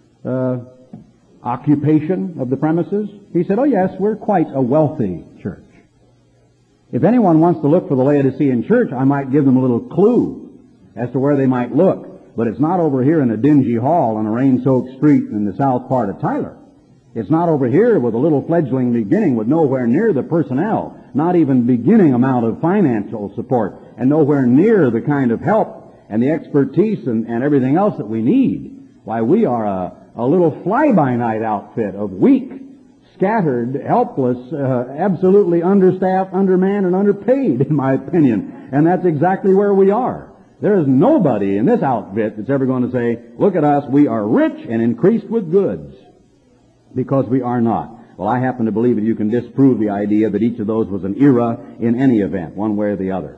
[SPEAKER 1] occupation of the premises? He said, oh yes, we're quite a wealthy church. If anyone wants to look for the Laodicean church, I might give them a little clue as to where they might look. But it's not over here in a dingy hall on a rain-soaked street in the south part of Tyler. It's not over here with a little fledgling beginning with nowhere near the personnel, not even beginning amount of financial support, and nowhere near the kind of help and the expertise and everything else that we need. Why, we are a little fly-by-night outfit of weak, scattered, helpless, absolutely understaffed, undermanned, and underpaid, in my opinion. And that's exactly where we are. There is nobody in this outfit that's ever going to say, look at us, we are rich and increased with goods. Because we are not. Well, I happen to believe that you can disprove the idea that each of those was an era in any event, one way or the other.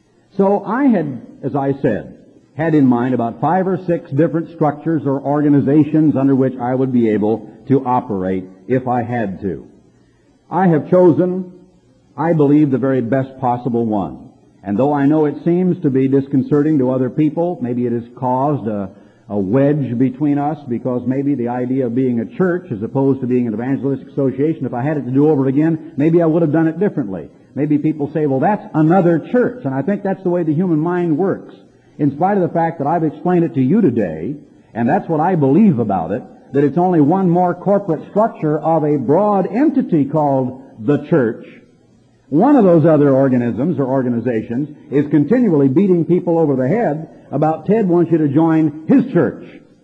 [SPEAKER 1] So I had, as I said, had in mind about 5 or 6 different structures or organizations under which I would be able to operate if I had to. I have chosen, I believe, the very best possible one. And though I know it seems to be disconcerting to other people, maybe it has caused a wedge between us because maybe the idea of being a church as opposed to being an evangelistic association, if I had it to do over again, maybe I would have done it differently. Maybe people say, well, that's another church. And I think that's the way the human mind works. In spite of the fact that I've explained it to you today, and that's what I believe about it, that it's only one more corporate structure of a broad entity called the church. One of those other organisms or organizations is continually beating people over the head about Ted wants you to join his church.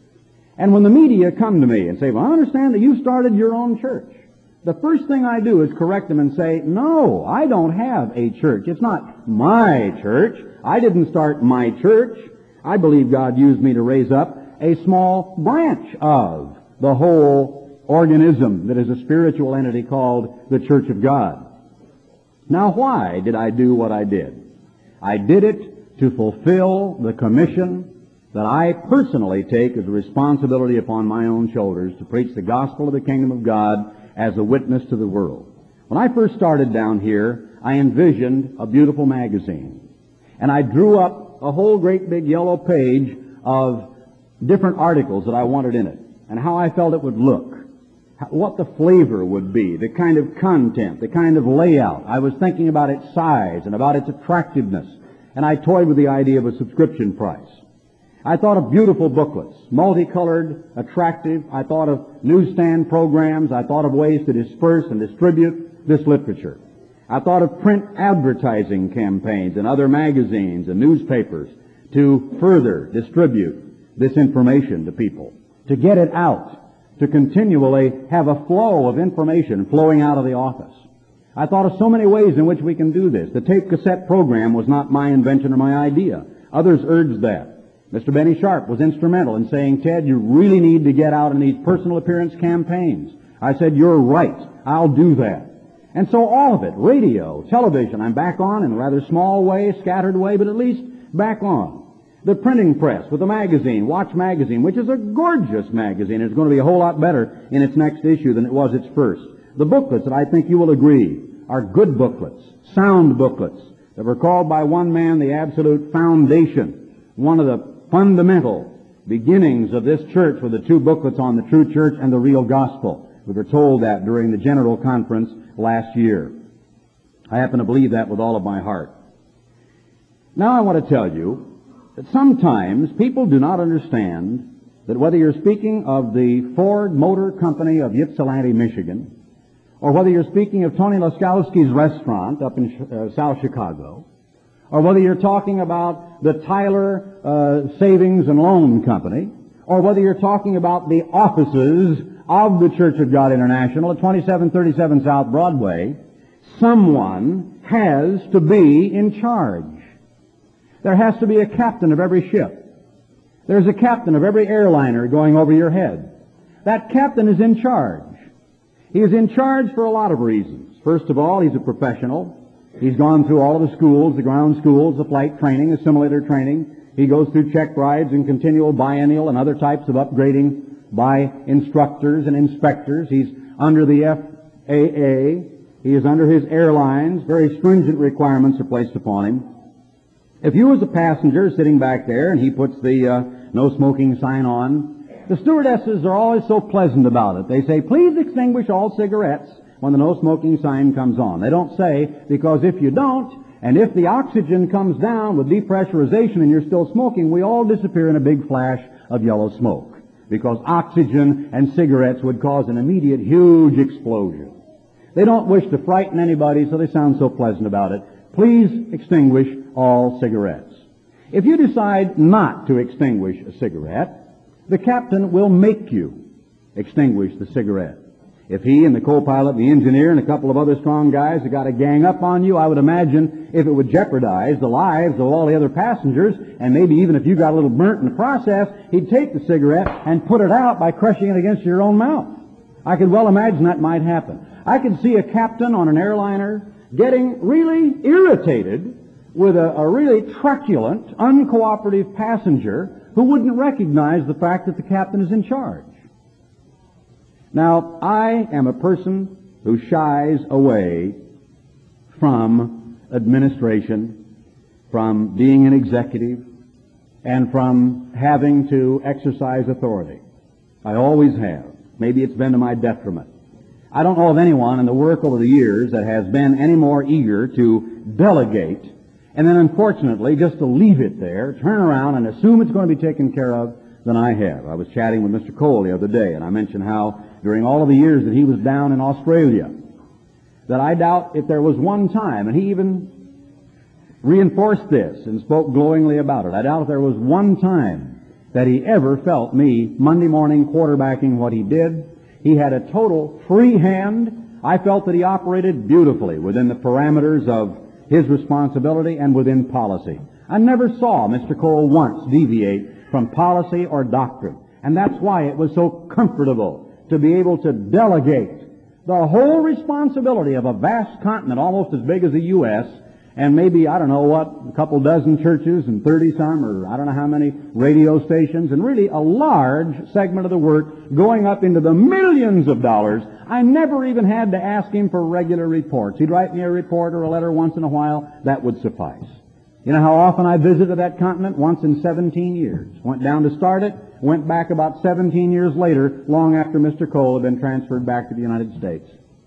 [SPEAKER 1] And when the media come to me and say, well, I understand that you started your own church, the first thing I do is correct them and say, no, I don't have a church. It's not my church. I didn't start my church. I believe God used me to raise up a small branch of the whole organism that is a spiritual entity called the Church of God. Now, why did I do what I did? I did it to fulfill the commission that I personally take as a responsibility upon my own shoulders to preach the gospel of the kingdom of God as a witness to the world. When I first started down here, I envisioned a beautiful magazine. And I drew up a whole great big yellow page of different articles that I wanted in it, and how I felt it would look, what the flavor would be, the kind of content, the kind of layout. I was thinking about its size and about its attractiveness, and I toyed with the idea of a subscription price. I thought of beautiful booklets, multicolored, attractive. I thought of newsstand programs. I thought of ways to disperse and distribute this literature. I thought of print advertising campaigns and other magazines and newspapers to further distribute this information to people, to get it out, to continually have a flow of information flowing out of the office. I thought of so many ways in which we can do this. The tape cassette program was not my invention or my idea. Others urged that. Mr. Benny Sharp was instrumental in saying, Ted, you really need to get out in these personal appearance campaigns. I said, you're right. I'll do that. And so all of it, radio, television, I'm back on in a rather small way, scattered way, but at least back on. The printing press with the magazine, Watch Magazine, which is a gorgeous magazine. It's going to be a whole lot better in its next issue than it was its first. The booklets that I think you will agree are good booklets, sound booklets, that were called by one man the absolute foundation. One of the fundamental beginnings of this church were the 2 booklets on the true church and the real gospel. We were told that during the general conference last year. I happen to believe that with all of my heart. Now I want to tell you that sometimes people do not understand that whether you're speaking of the Ford Motor Company of Ypsilanti, Michigan, or whether you're speaking of Tony Laskowski's restaurant up in South Chicago, or whether you're talking about the Tyler Savings and Loan Company, or whether you're talking about the offices of the Church of God International at 2737 South Broadway, someone has to be in charge. There has to be a captain of every ship. There's a captain of every airliner going over your head. That captain is in charge. He is in charge for a lot of reasons. First of all, he's a professional. He's gone through all of the schools, the ground schools, the flight training, the simulator training. He goes through check rides and continual biennial and other types of upgrading by instructors and inspectors. He's under the FAA. He is under his airlines. Very stringent requirements are placed upon him. If you as a passenger sitting back there and he puts the no smoking sign on, the stewardesses are always so pleasant about it. They say, please extinguish all cigarettes when the no smoking sign comes on. They don't say, because if you don't, and if the oxygen comes down with depressurization and you're still smoking, we all disappear in a big flash of yellow smoke. Because oxygen and cigarettes would cause an immediate huge explosion. They don't wish to frighten anybody, so they sound so pleasant about it. Please extinguish all cigarettes. If you decide not to extinguish a cigarette, the captain will make you extinguish the cigarette. If he and the co-pilot and the engineer and a couple of other strong guys have got to gang up on you, I would imagine if it would jeopardize the lives of all the other passengers, and maybe even if you got a little burnt in the process, he'd take the cigarette and put it out by crushing it against your own mouth. I could well imagine that might happen. I could see a captain on an airliner getting really irritated with a really truculent, uncooperative passenger who wouldn't recognize the fact that the captain is in charge. Now, I am a person who shies away from administration, from being an executive, and from having to exercise authority. I always have. Maybe it's been to my detriment. I don't know of anyone in the work over the years that has been any more eager to delegate and then unfortunately just to leave it there, turn around and assume it's going to be taken care of than I have. I was chatting with Mr. Cole the other day, and I mentioned how during all of the years that he was down in Australia, that I doubt if there was one time, and he even reinforced this and spoke glowingly about it, I doubt if there was one time that he ever felt me Monday morning quarterbacking what he did. He had a total free hand. I felt that he operated beautifully within the parameters of his responsibility and within policy. I never saw Mr. Cole once deviate from policy or doctrine. And that's why it was so comfortable to be able to delegate the whole responsibility of a vast continent almost as big as the U.S., and maybe, I don't know what, a couple dozen churches and 30-some, or I don't know how many radio stations, and really a large segment of the work going up into the millions of dollars. I never even had to ask him for regular reports. He'd write me a report or a letter once in a while. That would suffice. You know how often I visited that continent? Once in 17 years. Went down to start it, went back about 17 years later, long after Mr. Cole had been transferred back to the United States.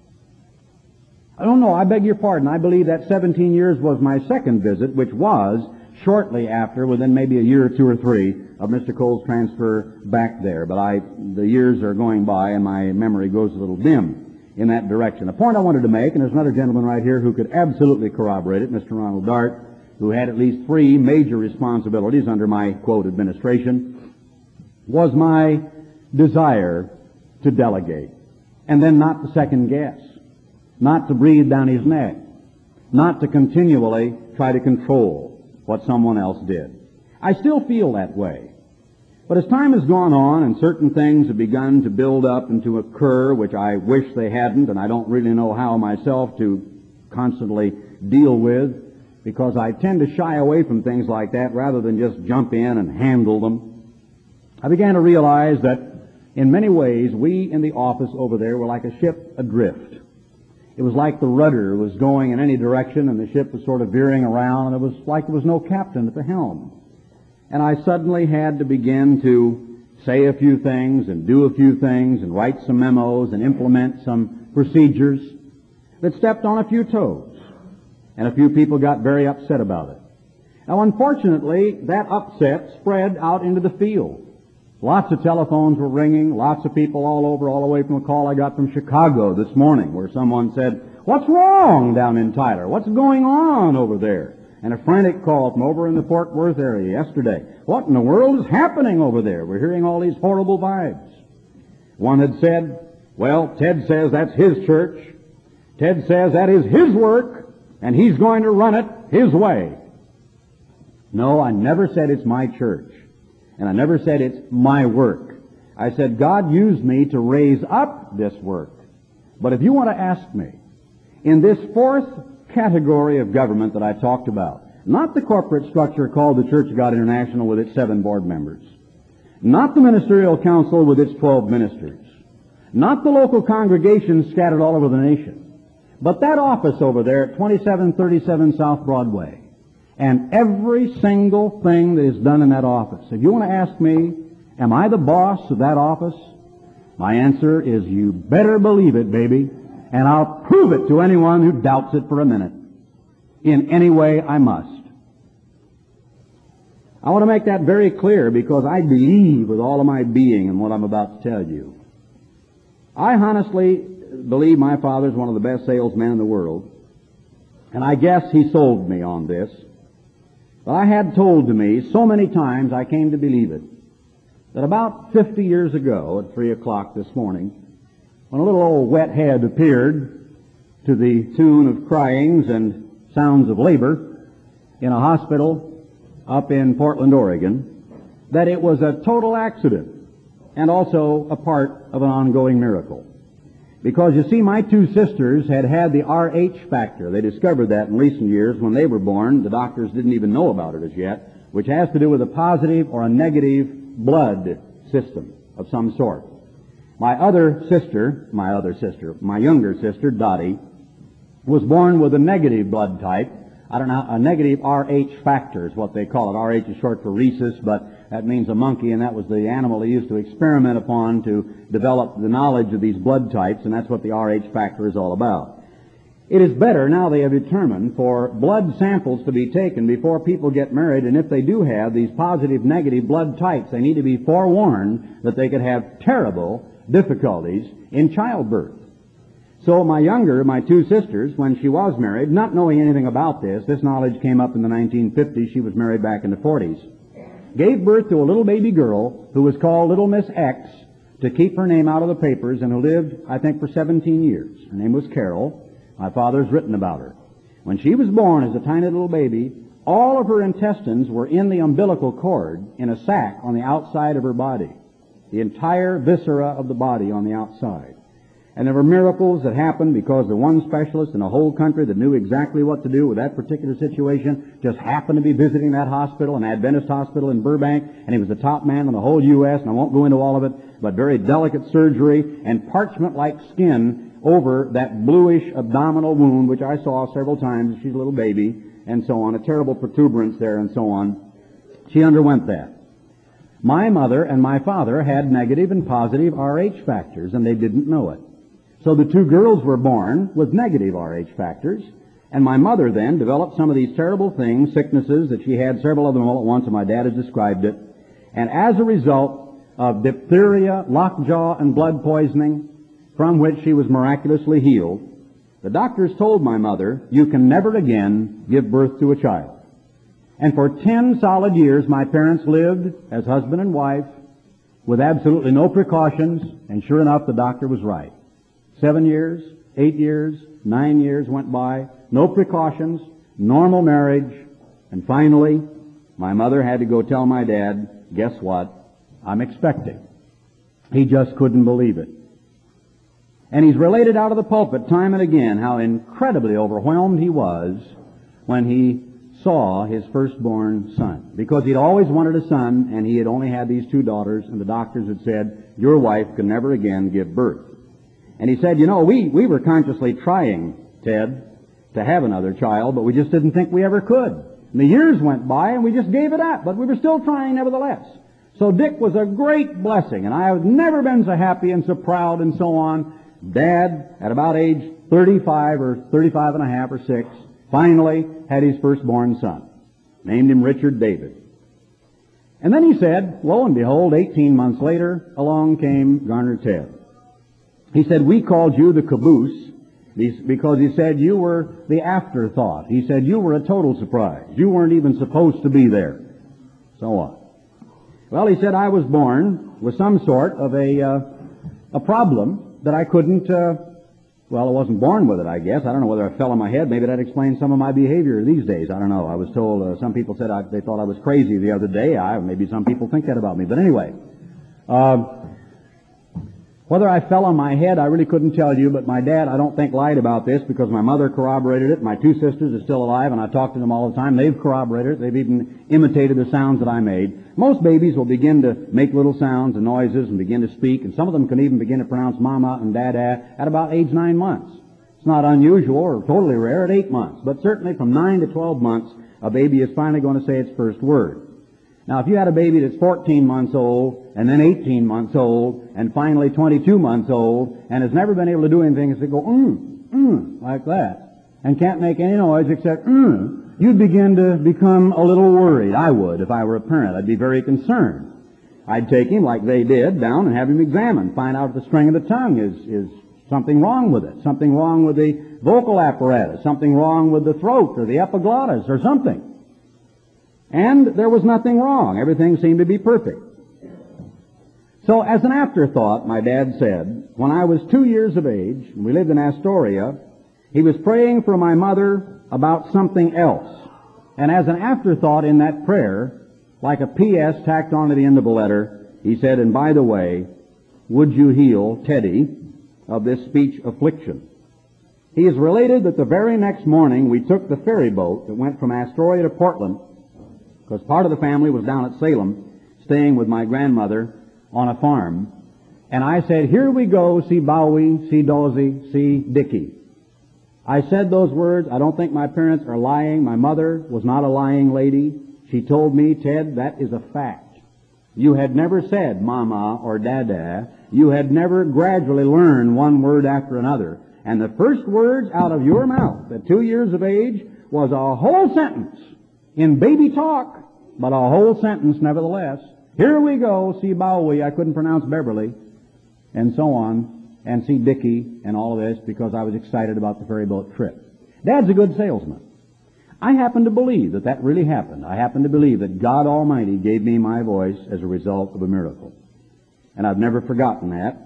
[SPEAKER 1] I don't know, I beg your pardon. I believe that 17 years was my second visit, which was shortly after, within maybe a year or two or three, of Mr. Cole's transfer back there. But the years are going by and my memory goes a little dim in that direction. The point I wanted to make, and there's another gentleman right here who could absolutely corroborate it, Mr. Ronald Dart, who had at least three major responsibilities under my, quote, administration, was my desire to delegate, and then not to second guess, not to breathe down his neck, not to continually try to control what someone else did. I still feel that way. But as time has gone on and certain things have begun to build up and to occur, which I wish they hadn't, and I don't really know how myself to constantly deal with, because I tend to shy away from things like that rather than just jump in and handle them, I began to realize that in many ways we in the office over there were like a ship adrift. It was like the rudder was going in any direction and the ship was sort of veering around, and it was like there was no captain at the helm. And I suddenly had to begin to say a few things and do a few things and write some memos and implement some procedures that stepped on a few toes. And a few people got very upset about it. Now, unfortunately, that upset spread out into the field. Lots of telephones were ringing, lots of people all over, all the way from a call I got from Chicago this morning where someone said, "What's wrong down in Tyler? What's going on over there?" And a frantic call from over in the Fort Worth area yesterday. "What in the world is happening over there? We're hearing all these horrible vibes." One had said, "Well, Ted says that's his church. Ted says that is his work, and he's going to run it his way." No, I never said it's my church. And I never said it's my work. I said God used me to raise up this work. But if you want to ask me, in this fourth category of government that I talked about, not the corporate structure called the Church of God International with its 7 board members, not the ministerial council with its 12 ministers, not the local congregations scattered all over the nation, but that office over there at 2737 South Broadway, and every single thing that is done in that office. If you want to ask me, am I the boss of that office? My answer is, you better believe it, baby, and I'll prove it to anyone who doubts it for a minute. In any way I must. I want to make that very clear because I believe with all of my being in what I'm about to tell you. I honestly believe my father is one of the best salesmen in the world, and I guess he sold me on this. But I had told to me so many times I came to believe it, that about 50 years ago at 3 o'clock this morning, when a little old wet head appeared to the tune of cryings and sounds of labor in a hospital up in Portland, Oregon, that it was a total accident and also a part of an ongoing miracle. Because, you see, my two sisters had the RH factor. They discovered that in recent years when they were born. The doctors didn't even know about it as yet, which has to do with a positive or a negative blood system of some sort. My younger sister, Dottie, was born with a negative blood type. I don't know, a negative RH factor is what they call it. RH is short for rhesus, but that means a monkey, and that was the animal they used to experiment upon to develop the knowledge of these blood types, and that's what the RH factor is all about. It is better, now they have determined, for blood samples to be taken before people get married, and if they do have these positive, negative blood types, they need to be forewarned that they could have terrible difficulties in childbirth. So my two sisters, when she was married, not knowing anything about this knowledge came up in the 1950s, she was married back in the 40s, gave birth to a little baby girl who was called Little Miss X to keep her name out of the papers, and who lived, I think, for 17 years. Her name was Carol. My father's written about her. When she was born as a tiny little baby, all of her intestines were in the umbilical cord in a sac on the outside of her body. The entire viscera of the body on the outside. And there were miracles that happened because the one specialist in the whole country that knew exactly what to do with that particular situation just happened to be visiting that hospital, an Adventist hospital in Burbank, and he was the top man in the whole U.S., and I won't go into all of it, but very delicate surgery and parchment-like skin over that bluish abdominal wound, which I saw several times. She's a little baby, and so on, a terrible protuberance there, and so on. She underwent that. My mother and my father had negative and positive RH factors, and they didn't know it. So the two girls were born with negative RH factors, and my mother then developed some of these terrible things, sicknesses, that she had several of them all at once, and my dad has described it. And as a result of diphtheria, lockjaw, and blood poisoning, from which she was miraculously healed, the doctors told my mother, "You can never again give birth to a child." And for 10 solid years, my parents lived as husband and wife with absolutely no precautions, and sure enough, the doctor was right. 7 years, 8 years, 9 years went by, no precautions, normal marriage, and finally, my mother had to go tell my dad, "Guess what? I'm expecting." He just couldn't believe it. And he's related out of the pulpit time and again how incredibly overwhelmed he was when he saw his firstborn son. Because he'd always wanted a son, and he had only had these two daughters, and the doctors had said, "Your wife can never again give birth." And he said, "You know, we were consciously trying, Ted, to have another child, but we just didn't think we ever could. And the years went by, and we just gave it up, but we were still trying nevertheless." So Dick was a great blessing, and I have never been so happy and so proud and so on. Dad, at about age 35 or 35 and a half or 6, finally had his firstborn son. Named him Richard David. And then he said, lo and behold, 18 months later, along came Garner Ted. He said, "We called you the caboose because," he said, "you were the afterthought." He said, "You were a total surprise. You weren't even supposed to be there." So what? Well, he said, "I was born with some sort of a problem that I couldn't, I wasn't born with it, I guess. I don't know whether I fell on my head. Maybe that explains some of my behavior these days. I don't know. I was told, some people said they thought I was crazy the other day. Maybe some people think that about me. But anyway, whether I fell on my head, I really couldn't tell you, but my dad, I don't think, lied about this because my mother corroborated it. My two sisters are still alive, and I talk to them all the time. They've corroborated it. They've even imitated the sounds that I made. Most babies will begin to make little sounds and noises and begin to speak, and some of them can even begin to pronounce mama and dada at about age 9 months. It's not unusual or totally rare at 8 months, but certainly from 9 to 12 months, a baby is finally going to say its first word. Now, if you had a baby that's 14 months old, and then 18 months old, and finally 22 months old, and has never been able to do anything except go, like that, and can't make any noise except, you'd begin to become a little worried. I would, if I were a parent. I'd be very concerned. I'd take him, like they did, down and have him examined, find out if the string of the tongue is something wrong with it, something wrong with the vocal apparatus, something wrong with the throat or the epiglottis or something. And there was nothing wrong. Everything seemed to be perfect. So as an afterthought, my dad said, when I was 2 years of age, and we lived in Astoria, he was praying for my mother about something else. And as an afterthought in that prayer, like a P.S. tacked on to the end of a letter, he said, "And by the way, would you heal Teddy of this speech affliction. He has related that the very next morning we took the ferry boat that went from Astoria to Portland, because part of the family was down at Salem, staying with my grandmother on a farm. And I said, here we go, see Bowie, see Dozy, see Dickey. I said those words. I don't think my parents are lying. My mother was not a lying lady. She told me, Ted, that is a fact. You had never said Mama or Dada. You had never gradually learned one word after another. And the first words out of your mouth at 2 years of age was a whole sentence in baby talk, but a whole sentence nevertheless. Here we go, see Bowie. I couldn't pronounce Beverly, and so on, and see Dickey and all of this because I was excited about the ferry boat trip. Dad's a good salesman. I happen to believe that that really happened. I happen to believe that God Almighty gave me my voice as a result of a miracle. And I've never forgotten that.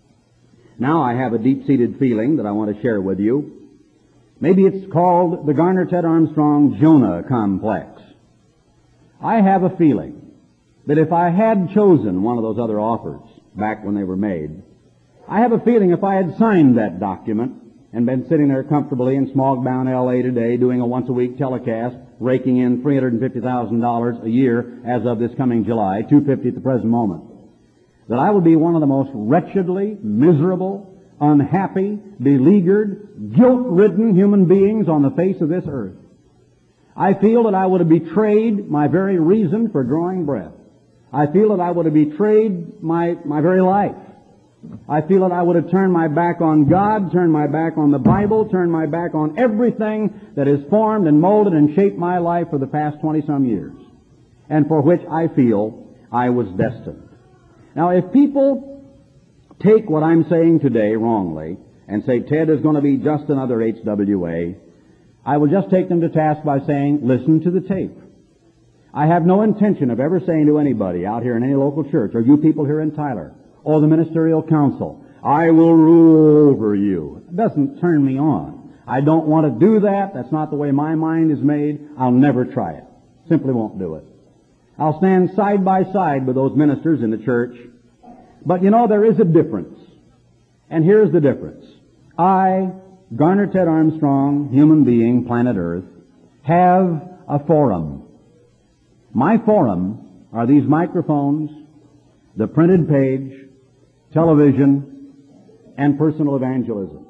[SPEAKER 1] Now I have a deep-seated feeling that I want to share with you. Maybe it's called the Garner Ted Armstrong Jonah Complex. I have a feeling that if I had chosen one of those other offers back when they were made, I have a feeling if I had signed that document and been sitting there comfortably in smog-bound L.A. today doing a once-a-week telecast, raking in $350,000 a year as of this coming July, $250 at the present moment, that I would be one of the most wretchedly, miserable, unhappy, beleaguered, guilt-ridden human beings on the face of this earth. I feel that I would have betrayed my very reason for drawing breath. I feel that I would have betrayed my very life. I feel that I would have turned my back on God, turned my back on the Bible, turned my back on everything that has formed and molded and shaped my life for the past 20-some years, and for which I feel I was destined. Now, if people take what I'm saying today wrongly and say Ted is going to be just another HWA, I will just take them to task by saying, listen to the tape. I have no intention of ever saying to anybody out here in any local church, or you people here in Tyler, or the ministerial council, I will rule over you. It doesn't turn me on. I don't want to do that. That's not the way my mind is made. I'll never try it. Simply won't do it. I'll stand side by side with those ministers in the church. But you know, there is a difference. And here's the difference. I, Garner Ted Armstrong, human being, planet Earth, have a forum. My forum are these microphones, the printed page, television, and personal evangelism.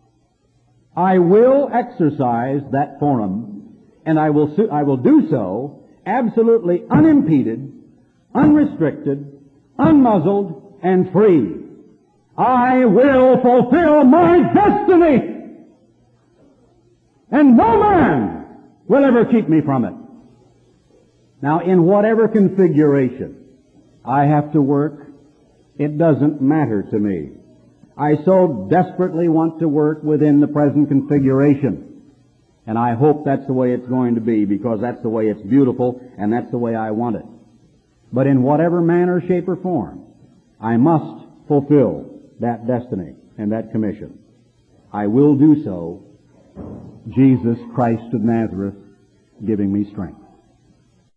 [SPEAKER 1] I will exercise that forum, and I will do so absolutely unimpeded, unrestricted, unmuzzled, and free. I will fulfill my destiny, and no man will ever keep me from it. Now, in whatever configuration I have to work, it doesn't matter to me. I so desperately want to work within the present configuration. And I hope that's the way it's going to be, because that's the way it's beautiful and that's the way I want it. But in whatever manner, shape, or form, I must fulfill that destiny and that commission. I will do so, Jesus Christ of Nazareth giving me strength.